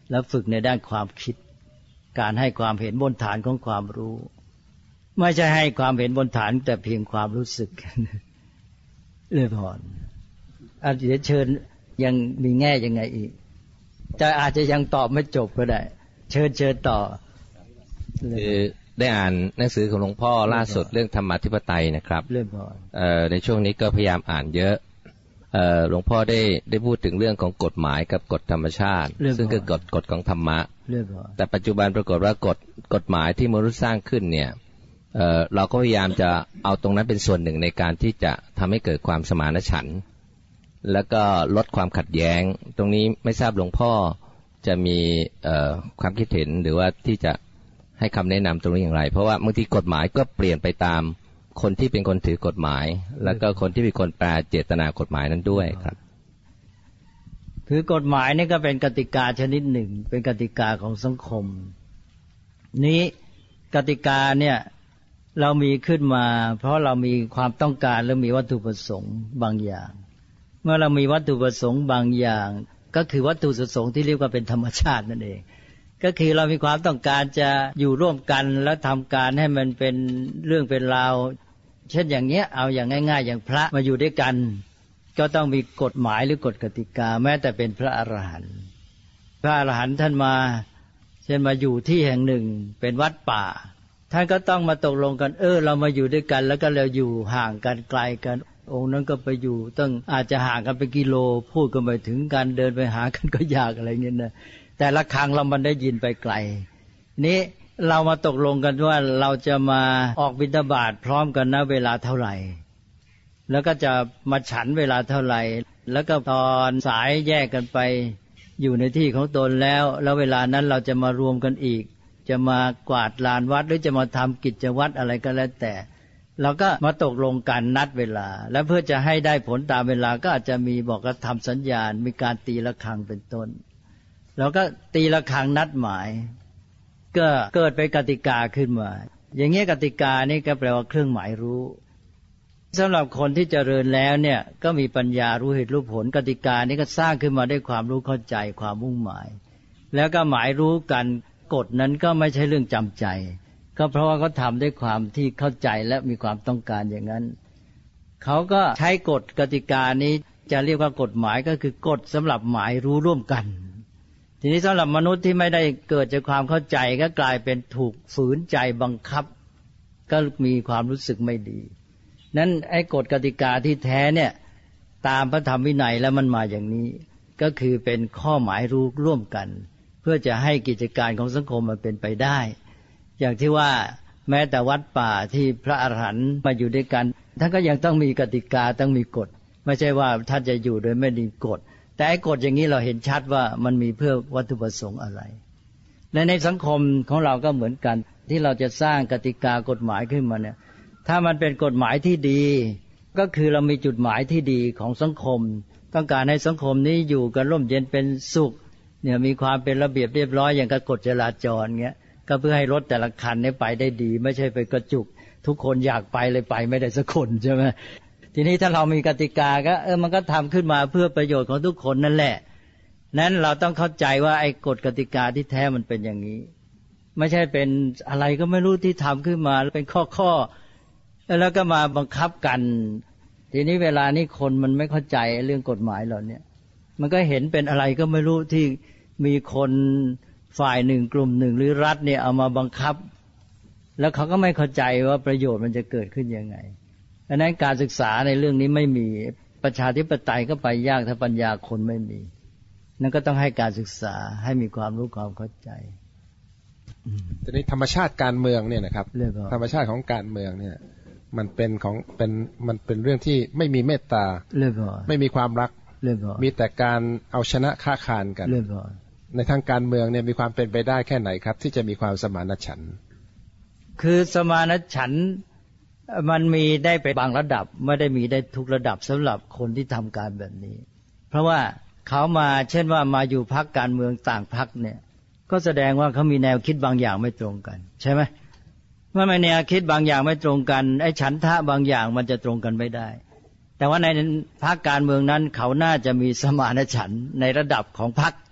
แล้วฝึกในด้านความคิดการให้ความเห็นบนฐานของความรู้ไม่ใช่ให้ความเห็นบนฐานแต่เพียงความรู้สึกเลยพรอาจจะเชิญยังมีแง่ยังไงอีกจะอาจจะยังตอบไม่จบก็ได้เชิญเชิญต่อคือได้อ่านหนังสือของหลวงพ่อล่าสุดเรื่องธรรมาธิปไตยนะครับในช่วงนี้ก็พยายามอ่านเยอะหลวงพ่อได้ได้พูดถึงเรื่องของกฎหมายกับกฎธรรมชาติซึ่งคือกฎกฎของธรรมะแต่ปัจจุบันปรากฏว่ากฎกฎหมายที่มนุษย์สร้างขึ้นเนี่ยเอ่อเราก็พยายามจะเอาตรงนั้นเป็นส่วนหนึ่งในการที่จะทำให้เกิดความสมานฉันท์แล้วก็ลดความขัดแย้งตรงนี้ไม่ทราบหลวงพ่อจะมีเอ่อความคิดเห็นหรือว่าที่จะให้คำแนะนำตรงนี้อย่างไรเพราะว่าบางทีกฎหมายก็เปลี่ยนไปตามคนที่เป็นคนถือกฎหมายแล้วก็คนที่เป็นคนแปลเจตนากฎหมายนั้นด้วยครับคือกฎหมายนี่ก็เป็นกติกาชนิดหนึ่งเป็นกติกาของสังคมนี้กติกาเนี่ยเรามีขึ้นมาเพราะเรามีความต้องการและมีวัตถุประสงค์บางอย่างเมื่อเรามีวัตถุประสงค์บางอย่างก็คือวัตถุประสงค์ที่เรียกว่าเป็นธรรมชาตินั่นเองก็คือเรามีความต้องการจะอยู่ร่วมกันแล้วทำการให้มันเป็นเรื่องเป็นราวเช่นอย่างเงี้ยเอาอย่างง่ายๆอย่างพระมาอยู่ด้วยกันก็ต้องมีกฎหมายหรือกฎกติกาแม้แต่เป็นพระอรหันต์พระอรหันต์ท่านมาเช่นมาอยู่ที่แห่งหนึ่งเป็นวัดป่าท่านก็ต้องมาตกลงกันเออเรามาอยู่ด้วยกันแล้วก็เราอยู่ห่างกันไกลกันองค์นั้นก็ไปอยู่ต้องอาจจะห่างกันเป็นกิโลพูดกันไปถึงกันเดินไปหากันก็ยากอะไรเงี้ยนะแต่ละครั้งเรามันได้ยินไปไกลนี้เรามาตกลงกันว่าเราจะมาออกบิณฑบาตพร้อมกันนะเวลาเท่าไหร่แล้วก็จะมาฉันเวลาเท่าไหร่แล้วก็ตอนสายแยกกันไปอยู่ในที่ของตนแล้วแล้วเวลานั้นเราจะมารวมกันอีกจะมากวาดลานวัดหรือจะมาทำกิจวัตรอะไรก็แล้วแต่เราก็มาตกลงกันนัดเวลาและเพื่อจะให้ได้ผลตามเวลาก็อาจจะมีบอกว่าทำสัญญาณมีการตีระฆังเป็นต้นแล้วก็ตีระฆังนัดหมายก็เกิดเป็นกติกาขึ้นมาอย่างนี้กติกานี่ก็แปลว่าเครื่องหมายรู้สำหรับคนที่เจริญแล้วเนี่ยก็มีปัญญารู้เหตุรู้ผลกติกานี้ก็สร้างขึ้นมาด้วยความรู้เข้าใจความมุ่งหมายแล้วก็หมายรู้กันกฎนั้นก็ไม่ใช่เรื่องจำใจก็เพราะว่าเขาทำด้วยความที่เข้าใจและมีความต้องการอย่างนั้นเขาก็ใช้กฎกติกานี้จะเรียกว่ากฎหมายก็คือกฎสำหรับหมายรู้ร่วมกันทีนี้สำหรับมนุษย์ที่ไม่ได้เกิดจากความเข้าใจก็กลายเป็นถูกฝืนใจบังคับก็มีความรู้สึกไม่ดีนั้นไอ้กฎกติกาที่แท้เนี่ยตามพระธรรมวินัยแล้วมันมาอย่างนี้ก็คือเป็นข้อหมายรู้ร่วมกันเพื่อจะให้กิจการของสังคมมันเป็นไปได้อย่างที่ว่าแม้แต่วัดป่าที่พระอรหันต์มาอยู่ด้วยกันท่านก็ยังต้องมีกติกาต้องมีกฎไม่ใช่ว่าท่านจะอยู่โดยไม่มีกฎแต่ไอ้กฎอย่างนี้เราเห็นชัดว่ามันมีเพื่อวัตถุประสงค์อะไรและในสังคมของเราก็เหมือนกันที่เราจะสร้างกติกากฎหมายขึ้นมาเนี่ยถ้ามันเป็นกฎหมายที่ดีก็คือเรามีจุดหมายที่ดีของสังคมต้องการให้สังคมนี้อยู่กันร่มเย็นเป็นสุขเนี่ยมีความเป็นระเบียบเรียบร้อยอย่างกับกฎจราจรเงี้ยก็เพื่อให้รถแต่ละคันนี้ไปได้ดีไม่ใช่ไปกระจุกทุกคนอยากไปเลยไปไม่ได้สักคนใช่ไหมทีนี้ถ้าเรามีกติกาก็เออมันก็ทำขึ้นมาเพื่อประโยชน์ของทุกคนนั่นแหละนั้นเราต้องเข้าใจว่าไอ้กฎกติกาที่แท้มันเป็นอย่างนี้ไม่ใช่เป็นอะไรก็ไม่รู้ที่ทำขึ้นมาเป็นข้อๆแล้วก็มาบังคับกันทีนี้เวลานี้คนมันไม่เข้าใจเรื่องกฎหมายเหล่านี้มันก็เห็นเป็นอะไรก็ไม่รู้ที่มีคนฝ่ายหนึ่งกลุ่มหนึ่งหรือรัฐเนี่ยเอามาบังคับแล้วเขาก็ไม่เข้าใจว่าประโยชน์มันจะเกิดขึ้นยังไงดังนั้นการศึกษาในเรื่องนี้ไม่มีประชาธิปไตยก็ไปยากถ้าปัญญาคนไม่มีนั่นก็ต้องให้การศึกษาให้มีความรู้ความเข้าใจทีนี้ธรรมชาติการเมืองเนี่ยนะครับธรรมชาติของการเมืองเนี่ยมันเป็นของเป็นมันเป็นเรื่องที่ไม่มีเมตตาไม่มีความรักมีแต่การเอาชนะค้าคานกันในทางการเมืองเนี่ยมีความเป็นไปได้แค่ไหนครับที่จะมีความสมานฉันท์คือสมานฉันท์มันมีได้ไปบางระดับไม่ได้มีได้ทุกระดับสำหรับคนที่ทำการแบบนี้เพราะว่าเขามาเช่นว่ามาอยู่พรรคการเมืองต่างพรรคเนี่ยก็แสดงว่าเขามีแนวคิดบางอย่างไม่ตรงกันใช่ไหมเมื่อมีแนวคิดบางอย่างไม่ตรงกันไอ้ฉันทะบางอย่างมันจะตรงกันไม่ได้แต่ว่าในพรรคการเมืองนั้นเขาน่าจะมีสมานฉันท์ในระดับของพรรค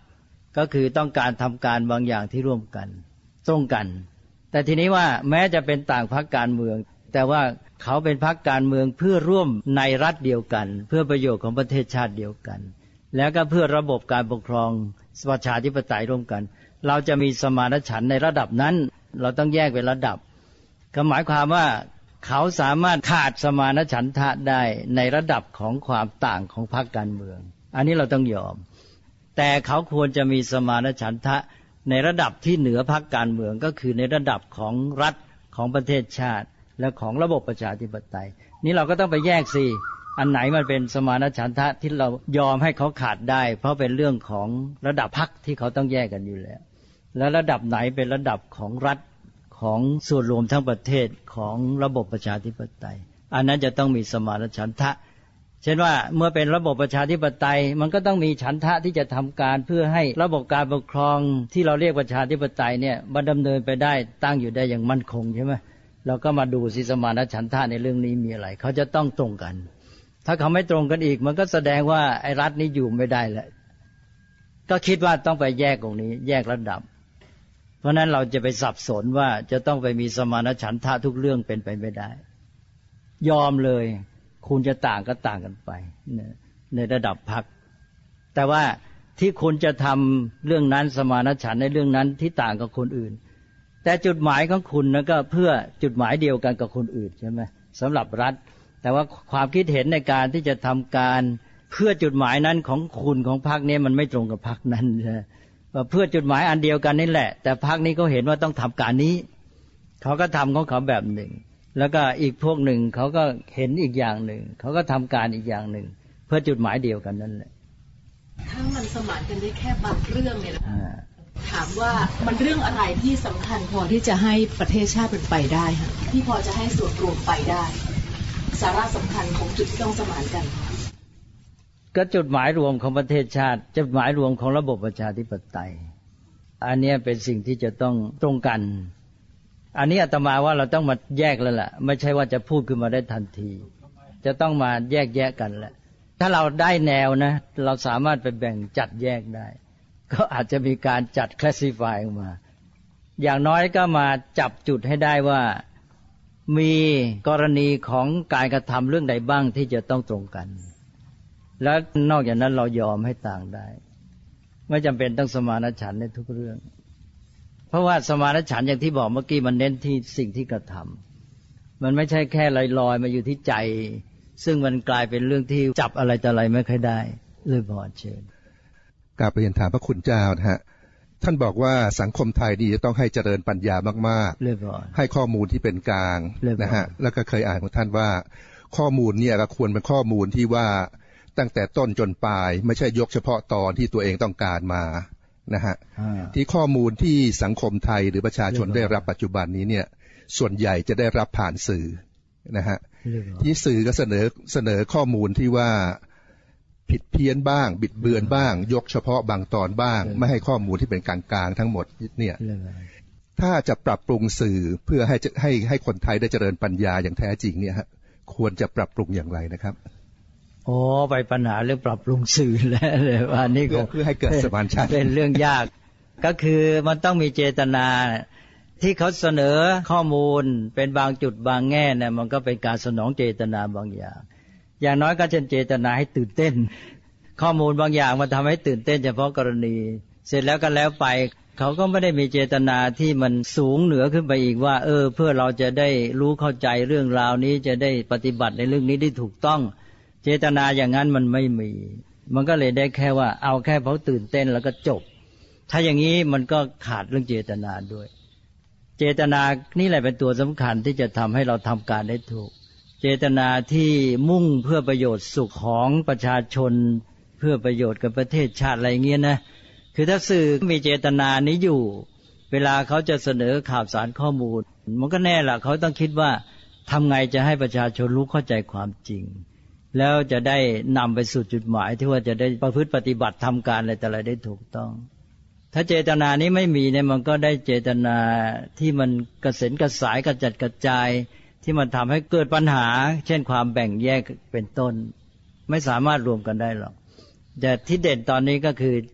ก็คือต้องการทำการบางอย่างที่ร่วมกันตรงกันแต่ทีนี้ว่าแม้จะเป็นต่างพรรคการเมืองแต่ว่าเขาเป็นพรรคการเมืองเพื่อร่วมในรัฐเดียวกันเพื่อประโยชน์ของประเทศชาติเดียวกันแล้วก็เพื่อระบบการปกครองประชาธิปไตยร่วมกันเราจะมีสมานฉันท์ในระดับนั้นเราต้องแยกเป็นระดับก็หมายความว่าเขาสามารถขาดสมานฉันทะได้ในระดับของความต่างของพรรคการเมืองอันนี้เราต้องยอมแต่เขาควรจะมีสมานฉันทะในระดับที่เหนือพรรคการเมืองก็คือในระดับของรัฐของประเทศชาติและของระบบประชาธิปไตยนี่เราก็ต้องไปแยกสิอันไหนมันเป็นสมานฉันทะที่เรายอมให้เขาขาดได้เพราะเป็นเรื่องของระดับพรรคที่เขาต้องแยกกันอยู่แล้วแล้วระดับไหนเป็นระดับของรัฐของส่วนรวมทั้งประเทศของระบบประชาธิปไตยอันนั้นจะต้องมีสมานฉันทะเช่นว่าเมื่อเป็นระบบประชาธิปไตยมันก็ต้องมีฉันทะที่จะทำการเพื่อให้ระบบการปกครองที่เราเรียกประชาธิปไตยเนี่ยมันดำเนินไปได้ตั้งอยู่ได้อย่างมั่นคงใช่ไหมเราก็มาดูสิสมานฉันทะในเรื่องนี้มีอะไรเขาจะต้องตรงกันถ้าเขาไม่ตรงกันอีกมันก็แสดงว่าไอ้รัฐนี้อยู่ไม่ได้แล้วก็คิดว่าต้องไปแยกตรงนี้แยกระดับเพราะนั้นเราจะไปสับสนว่าจะต้องไปมีสมานฉันทะทุกเรื่องเป็นไปไม่ได้ยอมเลยคุณจะต่างก็ต่างกันไปในระดับพรรคแต่ว่าที่คุณจะทำเรื่องนั้นสมานฉันท์ในเรื่องนั้นที่ต่างกับคนอื่นแต่จุดหมายของคุณนะก็เพื่อจุดหมายเดียวกันกับคนอื่นใช่ไหมสำหรับรัฐแต่ว่าความคิดเห็นในการที่จะทำการเพื่อจุดหมายนั้นของคุณของพรรคนี้มันไม่ตรงกับพรรคนั้นนะเพื่อจุดหมายอันเดียวกันนี่แหละแต่พรรคนี้เขาเห็นว่าต้องทำการนี้เขาก็ทำของเขาแบบหนึ่งแล้วก็อีกพวกหนึ่งเขาก็เห็นอีกอย่างหนึ่งเขาก็ทำการอีกอย่างหนึ่งเพื่อจุดหมายเดียวกันนั่นแหละถ้ามันสมานกันได้แค่บางเรื่องเนี่ยนะถามว่ามันเรื่องอะไรที่สำคัญพอที่จะให้ประเทศชาติเป็นไปได้ค่ะที่พอจะให้ส่วนรวมไปได้สาระสำคัญของจุดที่ต้องสมานกันก็จุดหมายรวมของประเทศชาติจุดหมายรวมของระบบประชาธิปไตยอันนี้เป็นสิ่งที่จะต้องตรงกันอันนี้อาตมาว่าเราต้องมาแยกแล้วล่ะไม่ใช่ว่าจะพูดขึ้นมาได้ทันทีจะต้องมาแยกแยะกันแหละถ้าเราได้แนวนะเราสามารถไปแบ่งจัดแยกได้ก็อาจจะมีการจัดคลาสสิฟายออกมาอย่างน้อยก็มาจับจุดให้ได้ว่ามีกรณีของการกระทำเรื่องใดบ้างที่จะต้องตรงกันแล้วนอกจากนั้นเรายอมให้ต่างได้ไม่จำเป็นต้องสมานฉันท์ในทุกเรื่องเพราะว่าสมานฉันท์อย่างที่บอกเมื่อกี้มันเน้นที่สิ่งที่กระทำมันไม่ใช่แค่ลอยๆมาอยู่ที่ใจซึ่งมันกลายเป็นเรื่องที่จับอะไรต่ออะไรไม่ค่อยได้เลยพอเชิญกราบเรียนถามพระคุณเจ้านะฮะท่านบอกว่าสังคมไทยนี่จะต้องให้เจริญปัญญามากๆให้ข้อมูลที่เป็นกลางนะฮะแล้วก็เคยอ่านของท่านว่าข้อมูลเนี่ยก็ควรเป็นข้อมูลที่ว่าตั้งแต่ต้นจนปลายไม่ใช่ยกเฉพาะตอนที่ตัวเองต้องการมานะฮะที่ข้อมูลที่สังคมไทยหรือประชาชนได้รับปัจจุบันนี้เนี่ยส่วนใหญ่จะได้รับผ่านสื่อนะฮะที่สื่อก็เสนอเสนอข้อมูลที่ว่าผิดเพี้ยนบ้างบิดเบือนบ้างยกเฉพาะบางตอนบ้างไม่ให้ข้อมูลที่เป็นกลางๆทั้งหมดเนี่ยถ้าจะปรับปรุงสื่อเพื่อให้ให้ให้คนไทยได้เจริญปัญญาอย่างแท้จริงเนี่ยฮะควรจะปรับปรุงอย่างไรนะครับโอ้ไปปัญหาเรื่องปรับปรุงสื่อแล้วเลยว่านี่ก็เพื่อให้เกิดสมานฉันท์เป็นเรื่องยากก็คือมันต้องมีเจตนาที่เขาเสนอข้อมูลเป็นบางจุดบางแง่เนี่ยมันก็เป็นการสนองเจตนาบางอย่างอย่างน้อยก็เช่นเจตนาให้ตื่นเต้นข้อมูลบางอย่างมันทำให้ตื่นเต้นเฉพาะกรณีเสร็จแล้วก็แล้วไปเขาก็ไม่ได้มีเจตนาที่มันสูงเหนือขึ้นไปอีกว่าเออเพื่อเราจะได้รู้เข้าใจเรื่องราวนี้จะได้ปฏิบัติในเรื่องนี้ได้ถูกต้องเจตนาอย่างนั้นมันไม่มีมันก็เลยได้แค่ว่าเอาแค่เพราะตื่นเต้นแล้วก็จบถ้าอย่างนี้มันก็ขาดเรื่องเจตนาด้วยเจตนานี่แหละเป็นตัวสำคัญที่จะทำให้เราทำการได้ถูกเจตนาที่มุ่งเพื่อประโยชน์สุขของประชาชนเพื่อประโยชน์กับประเทศชาติอะไรเงี้ยนะคือถ้าสื่อมีเจตนานี้อยู่เวลาเขาจะเสนอข่าวสารข้อมูลมันก็แน่ล่ะเขาต้องคิดว่าทำไงจะให้ประชาชนรู้เข้าใจความจริงแล้วจะได้นำไปสู่จุดหมายที่ว่าจะได้ประพฤติปฏิบัติทำการอะไรแต่อะไรได้ถูกต้องถ้าเจตนานี้ไม่มีเนี่ยมันก็ได้เจตนาที่มันกระเซ็นกระสายกระจัดกระจายที่มันทำให้เกิดปัญหาเช่นความแบ่งแยกเป็นต้นไม่สามารถรวมกันได้หรอกแต่ที่เด่นตอนนี้ก็คือ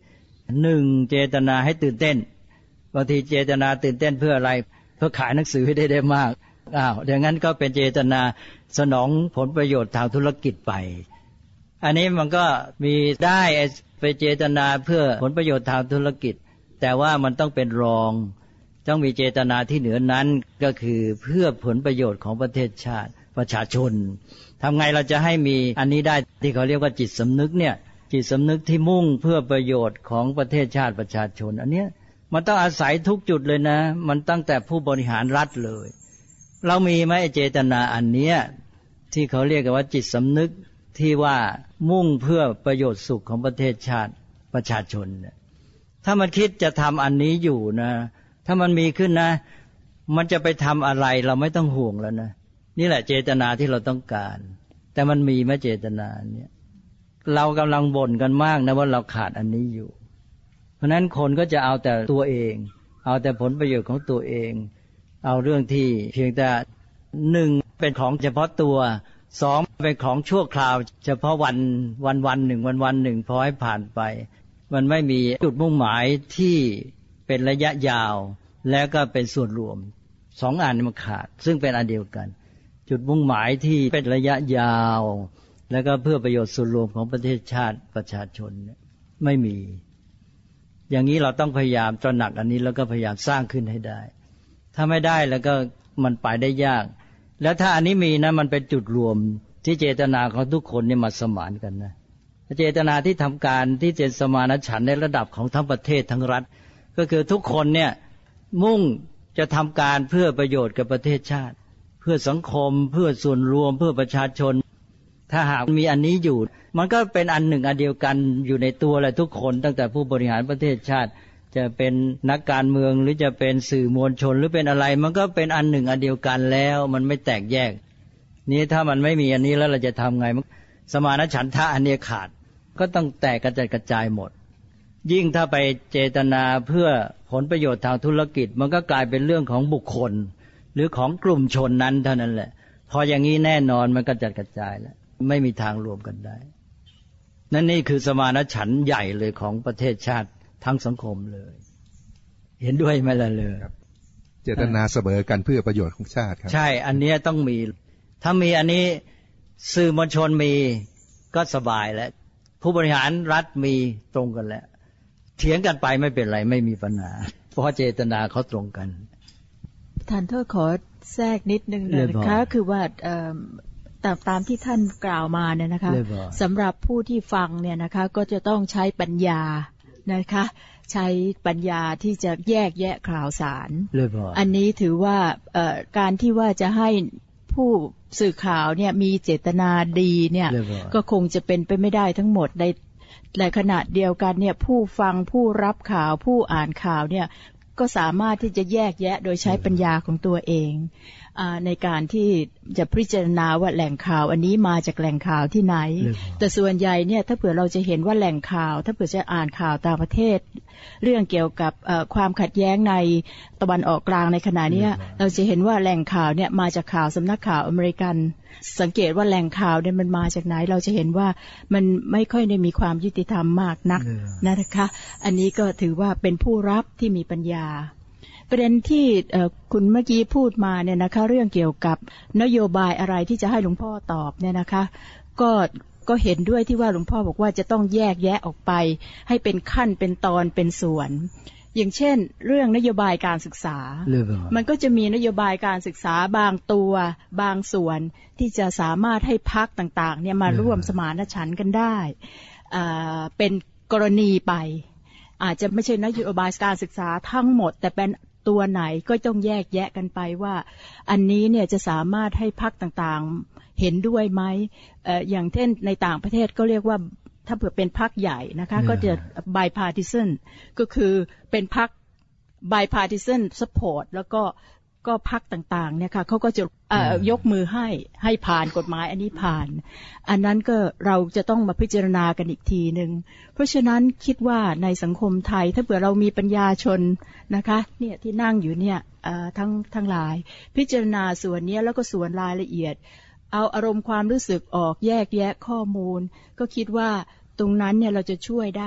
หนึ่งเจตนาให้ตื่นเต้นบางทีเจตนาตื่นเต้นเพื่ออะไรเพื่อขายหนังสือให้ได้ได้มากอ้าวอย่างนั้นก็เป็นเจตนาสนองผลประโยชน์ทางธุรกิจไปอันนี้มันก็มีได้ไปเจตนาเพื่อผลประโยชน์ทางธุรกิจแต่ว่ามันต้องเป็นรองต้องมีเจตนาที่เหนือนั้นก็คือเพื่อผลประโยชน์ของประเทศชาติประชาชนทำไงเราจะให้มีอันนี้ได้ที่เขาเรียกว่าจิตสำนึกเนี่ยจิตสำนึกที่มุ่งเพื่อประโยชน์ของประเทศชาติประชาชนอันเนี้ยมันต้องอาศัยทุกจุดเลยนะมันตั้งแต่ผู้บริหารรัฐเลยเรามีไหมเจตนาอันเนี้ยที่เขาเรียกกันว่าจิตสำนึกที่ว่ามุ่งเพื่อประโยชน์สุขของประเทศชาติประชาชนเนี่ยถ้ามันคิดจะทำอันนี้อยู่นะถ้ามันมีขึ้นนะมันจะไปทำอะไรเราไม่ต้องห่วงแล้วนะนี่แหละเจตนาที่เราต้องการแต่มันมีไหมเจตนาเนี่ยเรากำลังบ่นกันมากนะว่าเราขาดอันนี้อยู่เพราะนั้นคนก็จะเอาแต่ตัวเองเอาแต่ผลประโยชน์ของตัวเองเอาเรื่องที่เพียงแต่หนึ่งเป็นของเฉพาะตัวสองเป็นของชั่วคราวเฉพาะวันวันวันหนึ่งวันวันหนึ่งพอให้ผ่านไปมันไม่มีจุดมุ่งหมายที่เป็นระยะยาวแล้วก็เป็นส่วนรวมสองอันมันขาดซึ่งเป็นอันเดียวกันจุดมุ่งหมายที่เป็นระยะยาวแล้วก็เพื่อประโยชน์ส่วนรวมของประเทศชาติประชาชนไม่มีอย่างนี้เราต้องพยายามตระหนักอันนี้แล้วก็พยายามสร้างขึ้นให้ได้ถ้าไม่ได้แล้วก็มันไปได้ยากแล้วถ้าอันนี้มีนะมันเป็นจุดรวมที่เจตนาของทุกคนนี่มาสมานกันนะเจตนาที่ทำการที่เป็นสมานฉันท์ในระดับของทั้งประเทศทั้งรัฐก็คือทุกคนเนี่ยมุ่งจะทำการเพื่อประโยชน์กับประเทศชาติเพื่อสังคมเพื่อส่วนรวมเพื่อประชาชนถ้าหากมีอันนี้อยู่มันก็เป็นอันหนึ่งอันเดียวกันอยู่ในตัวเลยทุกคนตั้งแต่ผู้บริหารประเทศชาติจะเป็นนักการเมืองหรือจะเป็นสื่อมวลชนหรือเป็นอะไรมันก็เป็นอันหนึ่งอันเดียวกันแล้วมันไม่แตกแยกนี่ถ้ามันไม่มีอันนี้แล้วเราจะทำไงสมานฉันทะอันนี้ขาดก็ต้องแตกกระจายกระจายหมดยิ่งถ้าไปเจตนาเพื่อผลประโยชน์ทางธุรกิจมันก็กลายเป็นเรื่องของบุคคลหรือของกลุ่มชนนั้นเท่านั้นแหละพออย่างนี้แน่นอนมันกระจัดกระจายแล้วไม่มีทางรวมกันได้นั่นนี่คือสมานฉันท์ใหญ่เลยของประเทศชาติทั้งสังคมเลยเห็นด้วยไหมล่ะเลยเจตนาเสมอกันเพื่อประโยชน์ของชาติครับใช่อันนี้ต้องมีถ้ามีอันนี้สื่อมวลชนมีก็สบายแล้วผู้บริหารรัฐมีตรงกันแล้วเถียงกันไปไม่เป็นไรไม่มีปัญหาเพราะเจตนาเขาตรงกันท่านโทษขอแทรกนิดนึงนะคะคือว่าตามตามที่ท่านกล่าวมาเนี่ยนะคะสำหรับผู้ที่ฟังเนี่ยนะคะก็จะต้องใช้ปัญญานะคะใช้ปัญญาที่จะแยกแยะข่าวสารอันนี้ถือว่าการที่ว่าจะให้ผู้สื่อข่าวเนี่ยมีเจตนาดีเนี่ยก็คงจะเป็นไปไม่ได้ทั้งหมดในในขณะเดียวกันเนี่ยผู้ฟังผู้รับข่าวผู้อ่านข่าวเนี่ยก็สามารถที่จะแยกแยะโดยใช้ปัญญาของตัวเองในการที่จะพิจารณาว่าแหล่งข่าวอันนี้มาจากแหล่งข่าวที่ไหนแต่ส่วนใหญ่เนี่ยถ้าเผื่อเราจะเห็นว่าแหล่งข่าวถ้าเผื่อจะอ่านข่าวต่างประเทศเรื่องเกี่ยวกับความขัดแย้งในตะวันออกกลางในขณะนี้เราจะเห็นว่าแหล่งข่าวเนี่ยมาจากข่าวสำนักข่าวอเมริกันสังเกตว่าแหล่งข่าวเนี่ยมันมาจากไหนเราจะเห็นว่ามันไม่ค่อยได้มีความยุติธรรมมากนักนะคะอันนี้ก็ถือว่าเป็นผู้รับที่มีปัญญาประเด็นที่คุณเมื่อกี้พูดมาเนี่ยนะคะเรื่องเกี่ยวกับนโยบายอะไรที่จะให้หลวงพ่อตอบเนี่ยนะคะก็ก็เห็นด้วยที่ว่าหลวงพ่อบอกว่าจะต้องแยกแยะออกไปให้เป็นขั้นเป็นตอนเป็นส่วนอย่างเช่นเรื่องนโยบายการศึกษามันก็จะมีนโยบายการศึกษาบางตัวบางส่วนที่จะสามารถให้พรรคต่างๆเนี่ยมาร่วมสมานฉันท์กันได้เป็นกรณีไปอาจจะไม่ใช่นโยบายการศึกษาทั้งหมดแต่เป็นตัวไหนก็ต้องแยกแยะกันไปว่าอันนี้เนี่ยจะสามารถให้พรรคต่างๆเห็นด้วยไหม เอ่อ อย่างเช่นในต่างประเทศก็เรียกว่าถ้าเผื่อเป็นพรรคใหญ่นะคะ yeah. ก็จะ bipartisan ก็คือเป็นพรรค bipartisan support แล้วก็ก็พรรคต่างๆเนี่ยค่ะเขาก็จะยกมือให้ให้ผ่านกฎหมายอันนี้ผ่านอันนั้นก็เราจะต้องมาพิจารณากันอีกทีนึงเพราะฉะนั้นคิดว่าในสังคมไทยถ้าเผื่อเรามีปัญญาชนนะคะเนี่ยที่นั่งอยู่เนี่ยทั้งทั้งหลายพิจารณาส่วนนี้แล้วก็ส่วนรายละเอียดเอาอารมณ์ความรู้สึกออกแยกแยะข้อมูลก็คิดว่าตรงนั้นเนี่ยเราจะช่วยได้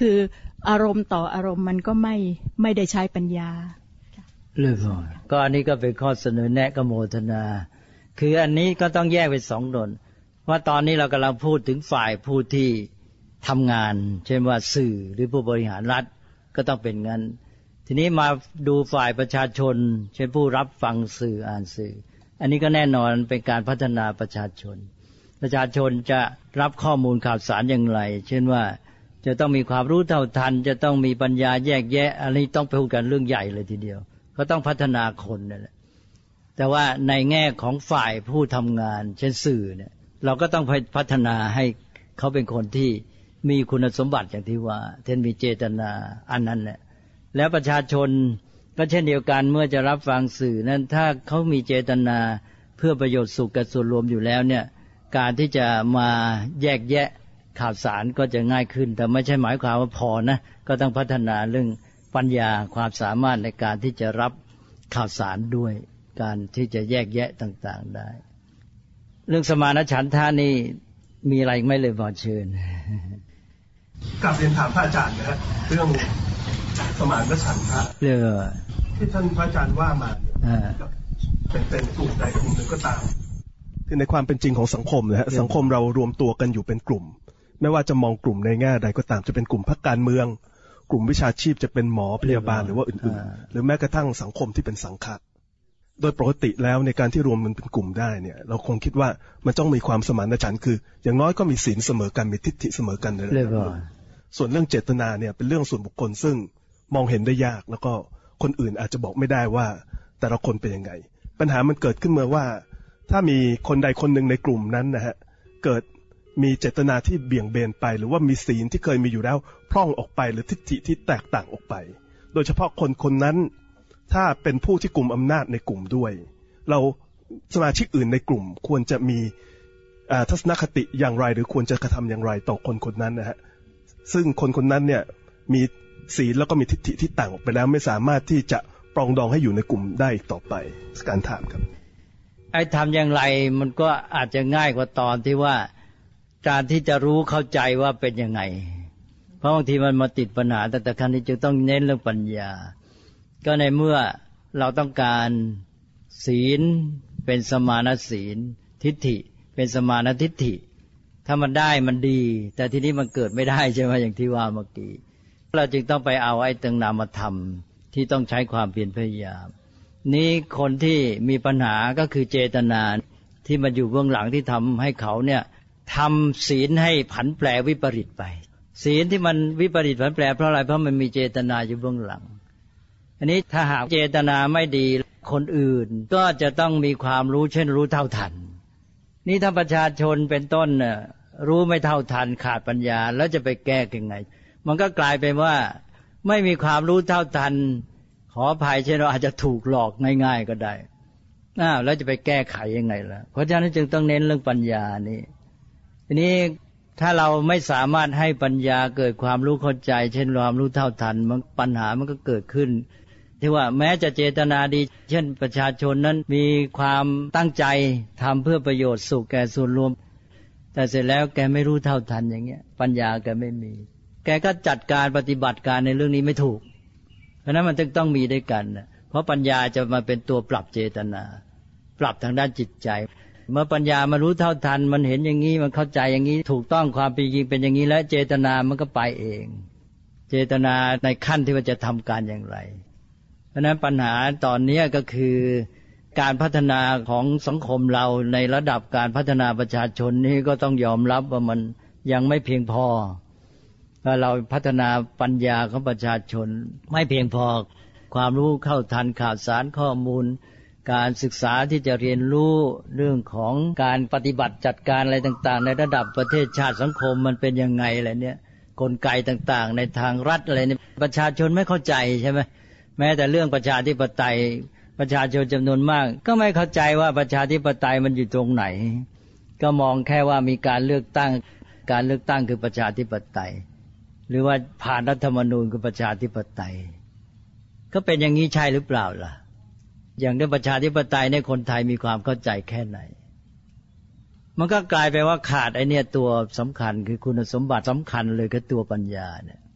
คืออารมณ์ต่ออารมณ์มันก็ไม่ไม่ได้ใช้ปัญญาเลยพอก็อันนี้ก็เป็นข้อเสนอแนะกับโมทนาคืออันนี้ก็ต้องแยกเป็นสองส่วนว่าตอนนี้เรากำลังพูดถึงฝ่ายผู้ที่ทำงานเช่นว่าสื่อหรือผู้บริหารรัฐก็ต้องเป็นงั้นทีนี้มาดูฝ่ายประชาชนเช่นผู้รับฟังสื่ออ่านสื่ออันนี้ก็แน่นอนเป็นการพัฒนาประชาชนประชาชนจะรับข้อมูลข่าวสารอย่างไรเช่นว่าจะต้องมีความรู้เท่าทันจะต้องมีปัญญาแยกแยะอันนี้ต้องไปพูดกันเรื่องใหญ่เลยทีเดียวก็ต้องพัฒนาคนนั่นแหละแต่ว่าในแง่ของฝ่ายผู้ทำงานเช่นสื่อเนี่ยเราก็ต้องพัฒนาให้เขาเป็นคนที่มีคุณสมบัติอย่างที่ว่าเช่นมีเจตนาอันนั้นแหละแล้วประชาชนก็เช่นเดียวกันเมื่อจะรับฟังสื่อนั้นถ้าเขามีเจตนาเพื่อประโยชน์สุขแก่ส่วนรวมอยู่แล้วเนี่ยการที่จะมาแยกแยะข่าวสารก็จะง่ายขึ้นแต่ไม่ใช่หมายความว่าพอนะก็ต้องพัฒนาเรื่องปัญญาความสามารถในการที่จะรับข่าวสารด้วยการที่จะแยกแยะต่างๆได้เรื่องสมานฉันทะนี่มีอะไรไม่เลยบอกเชิญกลับเรียนถามพระอาจารย์นะฮะเรื่องสมานฉันทะเรื่องที่ท่านพระอาจารย์ว่ามาเนี่ยเป็นเป็นกลุ่มใดกลุ่มหนึ่งก็ตามคือในความเป็นจริงของสังคมนะฮะสังคมเรารวมตัวกันอยู่เป็นกลุ่มไม่ว่าจะมองกลุ่มในแง่ใดก็ตามจะเป็นกลุ่มพรรคการเมืองกลุ่มวิชาชีพจะเป็นหมอพยาบาลหรือว่าอื่นๆหรือแม้กระทั่งสังคมที่เป็นสังฆะโดยปกติแล้วในการที่รวมมันเป็นกลุ่มได้เนี่ยเราคงคิดว่ามันต้องมีความสมานฉันท์คืออย่างน้อยก็มีศีลเสมอกันมีทิฏฐิเสมอกันเลยส่วนเรื่องเจตนาเนี่ยเป็นเรื่องส่วนบุคคลซึ่งมองเห็นได้ยากแล้วก็คนอื่นอาจจะบอกไม่ได้ว่าแต่ละคนเป็นยังไงปัญหามันเกิดขึ้นเมื่อว่าถ้ามีคนใดคนหนึ่งในกลุ่มนั้นนะฮะเกิดมีเจตนาที่เบี่ยงเบนไปหรือว่ามีศีลที่เคยมีอยู่แล้วพร่องออกไปหรือทิฏฐิที่แตกต่างออกไปโดยเฉพาะคนคนนั้นถ้าเป็นผู้ที่กลุ่มอำนาจในกลุ่มด้วยเราสมาชิกอื่นในกลุ่มควรจะมีทัศนคติอย่างไรหรือควรจะกระทำอย่างไรต่อคนคนนั้นนะฮะซึ่งคนคนนั้นเนี่ยมีศีลแล้วก็มีทิฏฐิที่ต่างออกไปแล้วไม่สามารถที่จะปรองดองให้อยู่ในกลุ่มได้อีกต่อไปการถามครับไอ้ทำอย่างไรมันก็อาจจะง่ายกว่าตอนที่ว่าการที่จะรู้เข้าใจว่าเป็นยังไงเพราะบางทีมันมาติดปัญหาแต่แต่ครั้งนี้จึงต้องเน้นเรื่องปัญญาก็ในเมื่อเราต้องการศีลเป็นสมานศีลทิฏฐิเป็นสมานทิฏฐิถ้ามันได้มันดีแต่ทีนี้มันเกิดไม่ได้ใช่ไหมอย่างที่ว่าเมื่อกี้เราจึงต้องไปเอาไอ้ตึงนามธรรมที่ต้องใช้ความเพียรพยายามนี้คนที่มีปัญหาก็คือเจตนาที่มาอยู่เบื้องหลังที่ทำให้เขาเนี่ยทำศีลให้ผันแปรวิปริตไปศีลที่มันวิปริตผันแปรเพราะอะไรเพราะมันมีเจตนาอยู่เบื้องหลังอันนี้ถ้าหากเจตนาไม่ดีคนอื่นก็จะต้องมีความรู้เช่นรู้เท่าทันนี่ถ้าประชาชนเป็นต้นน่ะรู้ไม่เท่าทันขาดปัญญาแล้วจะไปแก้ยังไงมันก็กลายเป็นว่าไม่มีความรู้เท่าทันขออภัยเช่นเราอาจจะถูกหลอกง่ายๆก็ได้อ้าวแล้วจะไปแก้ไขยังไงล่ะเพราะฉะนั้นจึงต้องเน้นเรื่องปัญญานี่ทีนี้ถ้าเราไม่สามารถให้ปัญญาเกิดความรู้เข้าใจเช่นความรู้เท่าทันมันปัญหามันก็เกิดขึ้นที่ว่าแม้จะเจตนาดีเช่นประชาชนนั้นมีความตั้งใจทำเพื่อประโยชน์สุขแก่ส่วนรวมแต่เสร็จแล้วแกไม่รู้เท่าทันอย่างเงี้ยปัญญาแกไม่มีแกก็จัดการปฏิบัติการในเรื่องนี้ไม่ถูกเพราะนั้นมันจึงต้องมีด้วยกันเพราะปัญญาจะมาเป็นตัวปรับเจตนาปรับทางด้านจิตใจเมื่อปัญญามารู้เท่าทันมันเห็นอย่างนี้มันเข้าใจอย่างนี้ถูกต้องความเป็นจริงเป็นอย่างนี้แล้วเจตนามันก็ไปเองเจตนาในขั้นที่ว่าจะทำการอย่างไรเพราะนั้นปัญหาตอนนี้ก็คือการพัฒนาของสังคมเราในระดับการพัฒนาประชาชนนี้ก็ต้องยอมรับว่ามันยังไม่เพียงพอถ้าเราพัฒนาปัญญาของประชาชนไม่เพียงพอความรู้เข้าทันข่าวสารข้อมูลการศึกษาที่จะเรียนรู้เรื่องของการปฏิบัติจัดการอะไรต่างๆในระดับประเทศชาติสังคมมันเป็นยังไงอะไรเนี่ยกลไกต่างๆในทางรัฐอะไรเนี่ยประชาชนไม่เข้าใจใช่ไหมแม้แต่เรื่องประชาธิปไตยประชาชนจำนวนมากก็ไม่เข้าใจว่าประชาธิปไตยมันอยู่ตรงไหนก็มองแค่ว่ามีการเลือกตั้งการเลือกตั้งคือประชาธิปไตยหรือว่าผ่านรัฐธรรมนูญคือประชาธิปไตยก็เป็นอย่างนี้ใช่หรือเปล่าล่ะอย่างเรื่องประชาธิปไตยในคนไทยมีความเข้าใจแค่ไหนมันก็กลายไปว่าขาดไอ้เนี่ยตัวสำคัญคือคุณสมบัติสำคัญเลยคือตัวปัญญาเนี่ย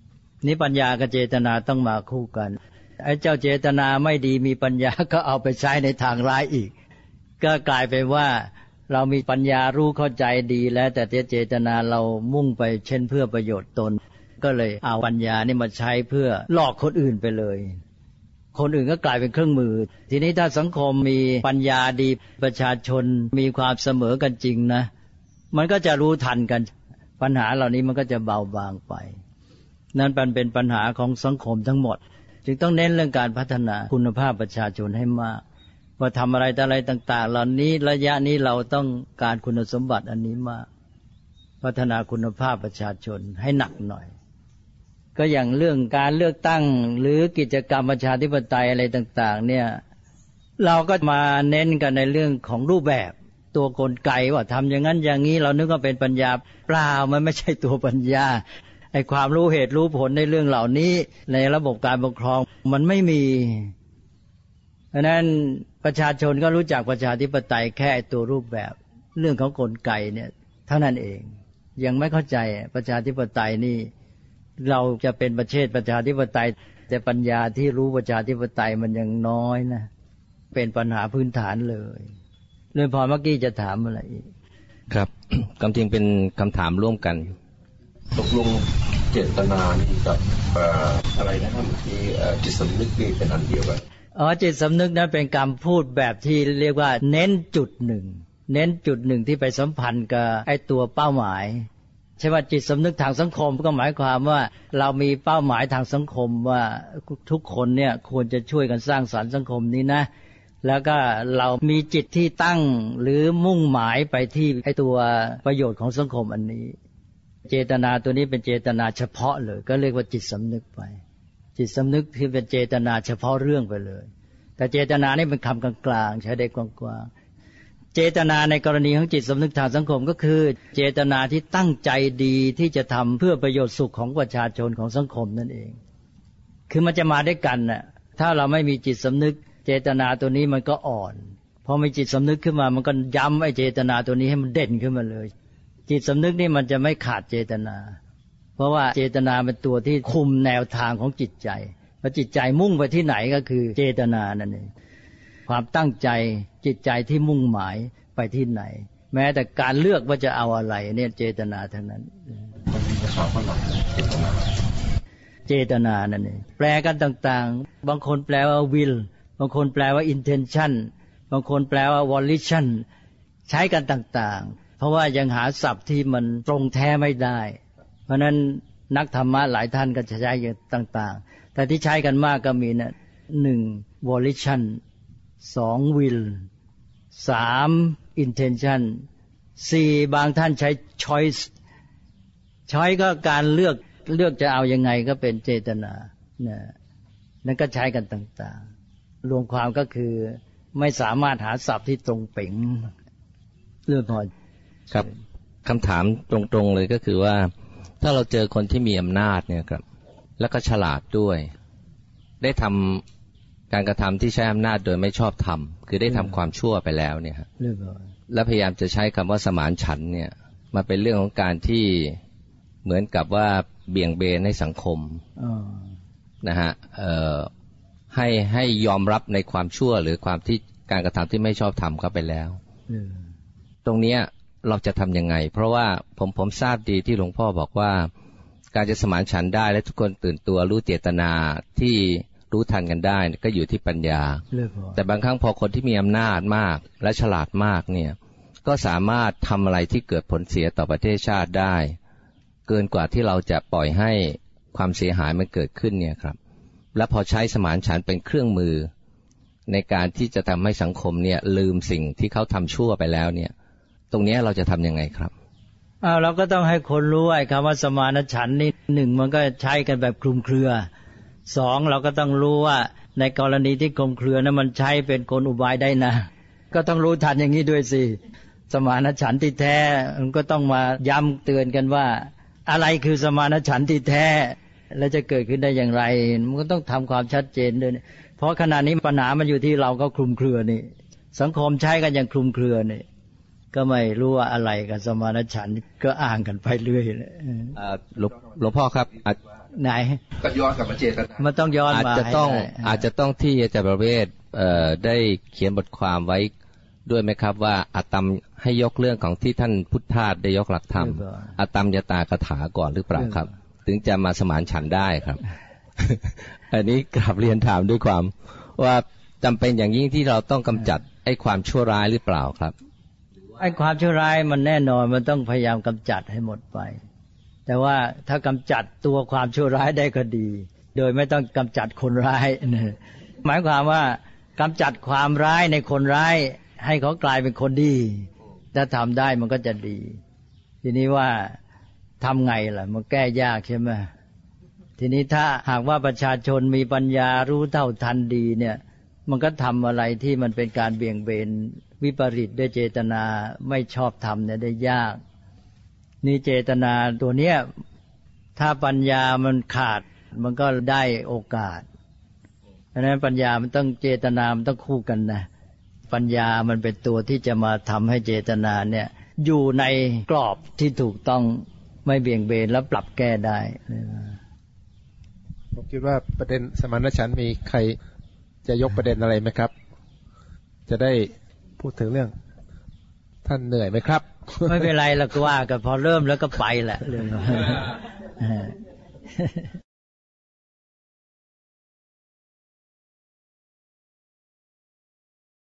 นี่ปัญญากับเจตนาต้องมาคู่กันไอ้เจ้าเจตนาไม่ดีมีปัญญาก็เอาไปใช้ในทางร้ายอีกก็กลายเป็นว่าเรามีปัญญารู้เข้าใจดีแล้วแต่เจตนาเรามุ่งไปเช่นเพื่อประโยชน์ตนก็เลยเอาปัญญานี่มาใช้เพื่อหลอกคนอื่นไปเลยคนอื่นก็กลายเป็นเครื่องมือทีนี้ถ้าสังคมมีปัญญาดีประชาชนมีความเสมอกันจริงนะมันก็จะรู้ทันกันปัญหาเหล่านี้มันก็จะเบาบางไปนั่นเป็นปัญหาของสังคมทั้งหมดจึงต้องเน้นเรื่องการพัฒนาคุณภาพประชาชนให้มากว่าทำอะไรแต่อะไรต่างๆเหล่านี้ระยะนี้เราต้องการคุณสมบัติอันนี้มากพัฒนาคุณภาพประชาชนให้หนักหน่อยก็อย่างเรื่องการเลือกตั้งหรือกิจกรรมประชาธิปไตยอะไรต่างๆเนี่ยเราก็มาเน้นกันในเรื่องของรูปแบบตัวกลไกว่าทำอย่างนั้นอย่างนี้เรานึกว่าเป็นปัญญาเปล่ามันไม่ใช่ตัวปัญญาไอ้ความรู้เหตุรู้ผลในเรื่องเหล่านี้ในระบบการปกครองมันไม่มีเพราะนั้นประชาชนก็รู้จักประชาธิปไตยแค่ตัวรูปแบบเรื่องของกลไกเนี่ยเท่านั้นเองยังไม่เข้าใจประชาธิปไตยนี่เราจะเป็นประเทศประชาธิปไตยแต่ปัญญาที่รู้ประชาธิปไตยมันยังน้อยนะเป็นปัญหาพื้นฐานเลยเลยพอเมื่อกี้จะถามอะไรอีกครับความจริงเป็นคำถามร่วมกันตกลงเจตนานี่กับอะไรนะครับที่จิตสำนึกนี่เป็นอันเดียวกันอ๋อจิตสำนึกนั้นเป็นการพูดแบบที่เรียกว่าเน้นจุดหนึ่งเน้นจุดหนึ่งที่ไปสัมพันธ์กับไอ้ตัวเป้าหมายใช่ว่าจิตสำนึกทางสังคมก็หมายความว่าเรามีเป้าหมายทางสังคมว่าทุกคนเนี่ยควรจะช่วยกันสร้างสรรค์สังคมนี้นะแล้วก็เรามีจิตที่ตั้งหรือมุ่งหมายไปที่ไอ้ตัวประโยชน์ของสังคมอันนี้เจตนาตัวนี้เป็นเจตนาเฉพาะเลยก็เรียกว่าจิตสำนึกไปจิตสำนึกที่เป็นเจตนาเฉพาะเรื่องไปเลยแต่เจตนานี่เป็นคำกลางๆใช้ได้กว้างๆเจตนาในกรณีของจิตสำนึกทางสังคมก็คือเจตนาที่ตั้งใจดีที่จะทำเพื่อประโยชน์สุขของประชาชนของสังคมนั่นเองคือมันจะมาด้วยกันน่ะถ้าเราไม่มีจิตสำนึกเจตนาตัวนี้มันก็อ่อนพอมีจิตสำนึกขึ้นมามันก็ย้ำไอ้เจตนาตัวนี้ให้มันเด่นขึ้นมาเลยจิตสำนึกนี่มันจะไม่ขาดเจตนาเพราะว่าเจตนาเป็นตัวที่คุมแนวทางของจิตใจพอจิตใจมุ่งไปที่ไหนก็คือเจตนานั่นเองความตั้งใจจิตใจที่มุ่งหมายไปที่ไหนแม้แต่การเลือกว่าจะเอาอะไรเนี่ยเจตนาทั้งนั้นเจตนานั่นเองแปลกันต่างๆบางคนแปลว่า will บางคนแปลว่า intention บางคนแปลว่า volition ใช้กันต่างๆเพราะว่ายังหาศัพท์ที่มันตรงแท้ไม่ได้เพราะนั้นนักธรรมะหลายท่านก็จะใช้ต่างๆแต่ที่ใช้กันมากก็มีนะหนึ่ง volition สอง will สาม intention สี่บางท่านใช้ choice choice ก็การเลือกเลือกจะเอายังไงก็เป็นเจตนานะนั่นก็ใช้กันต่างๆรวมความก็คือไม่สามารถหาศัพท์ที่ตรงเป๋งเรื่องพอครับคำถามตรงๆเลยก็คือว่าถ้าเราเจอคนที่มีอำนาจเนี่ยครับแล้วก็ฉลาดด้วยได้ทำการกระทำที่ใช้อำนาจโดยไม่ชอบธรรมคือได้ทำความชั่วไปแล้วเนี่ยครับแล้วพยายามจะใช้คำว่าสมานฉันท์เนี่ยมาเป็นเรื่องของการที่เหมือนกับว่าเบี่ยงเบนให้สังคมนะฮะให้ให้ยอมรับในความชั่วหรือความที่การกระทำที่ไม่ชอบธรรมเข้าไปแล้วตรงนี้เราจะทำยังไงเพราะว่าผมผมทราบดีที่หลวงพ่อบอกว่าการจะสมานฉันท์ได้และทุกคนตื่นตัวรู้เจตนาที่รู้ทันกันได้ก็อยู่ที่ปัญญาแต่บางครั้งพอคนที่มีอำนาจมากและฉลาดมากเนี่ยก็สามารถทำอะไรที่เกิดผลเสียต่อประเทศชาติได้เกินกว่าที่เราจะปล่อยให้ความเสียหายมันเกิดขึ้นเนี่ยครับและพอใช้สมานฉันท์เป็นเครื่องมือในการที่จะทำให้สังคมเนี่ยลืมสิ่งที่เขาทำชั่วไปแล้วเนี่ยตรงนี้เราจะทำยังไงครับอ้าวเราก็ต้องให้คนรู้ไอ้คำว่าสมานฉันท์นี่หนึ่งมันก็ใช้กันแบบคลุมเครือสองเราก็ต้องรู้ว่าในกรณีที่คลุมเครือนั้นมันใช้เป็นกลอุบายได้นะก็ต้องรู้ทันอย่างนี้ด้วยสิสมานฉันท์ที่แท้มันก็ต้องมาย้ำเตือนกันว่าอะไรคือสมานฉันท์ที่แท้และจะเกิดขึ้นได้อย่างไรมันก็ต้องทำความชัดเจนด้วยเพราะขณะนี้ปัญหามันอยู่ที่เราก็คลุมเครือนี่สังคมใช้กันอย่างคลุมเครือนี่ก็ไม่รู้ว่าอะไรกับสมานฉันท์ก็อ้างกันไปเรื่อยเลยหลวงพ่อครับไหนก็ย้อนกลับมาเจตนามันต้องย้อนมาอาจจะต้องอาจจะต้องที่อาจารย์ประเวศเอ่อได้เขียนบทความไว้ด้วยไหมครับว่าอาตมให้ยกเรื่องของที่ท่านพุทธาสได้ยกหลักธรรมอาตมยตาคถาก่อนหรือเปล่าครับถึงจะมาสมานฉันท์ได้ครับ อันนี้กราบเรียนถามด้วยความว่าจำเป็นอย่างยิ่งที่เราต้องกำจัดไอ้ความชั่วร้ายหรือเปล่าครับไอ้ความชั่วร้ายมันแน่นอนมันต้องพยายามกำจัดให้หมดไปแต่ว่าถ้ากำจัดตัวความชั่วร้ายได้ก็ดีโดยไม่ต้องกำจัดคนร้ายหมายความว่ากำจัดความร้ายในคนร้ายให้เขากลายเป็นคนดีถ้าทำได้มันก็จะดีทีนี้ว่าทำไงล่ะมันแก้ยากใช่ไหมทีนี้ถ้าหากว่าประชาชนมีปัญญารู้เท่าทันดีเนี่ยมันก็ทำอะไรที่มันเป็นการเบี่ยงเบนวิปริตด้วยเจตนาไม่ชอบทำเนี่ยได้ยากนี่เจตนาตัวเนี้ยถ้าปัญญามันขาดมันก็ได้โอกาสเพราะฉะนั้นปัญญามันต้องเจตนามันต้องคู่กันนะปัญญามันเป็นตัวที่จะมาทำให้เจตนาเนี่ยอยู่ในกรอบที่ถูกต้องไม่เบี่ยงเบนแล้วปรับแก้ได้ผมคิดว่าประเด็นสมานฉันท์มีใครจะยกประเด็นอะไรไหมครับจะได้พูดถึงเรื่องท่านเหนื่อยไหมครับไม่เป็นไรหรอกว่ากันพอเริ่มแล้วก็ไปแหละเรื่อง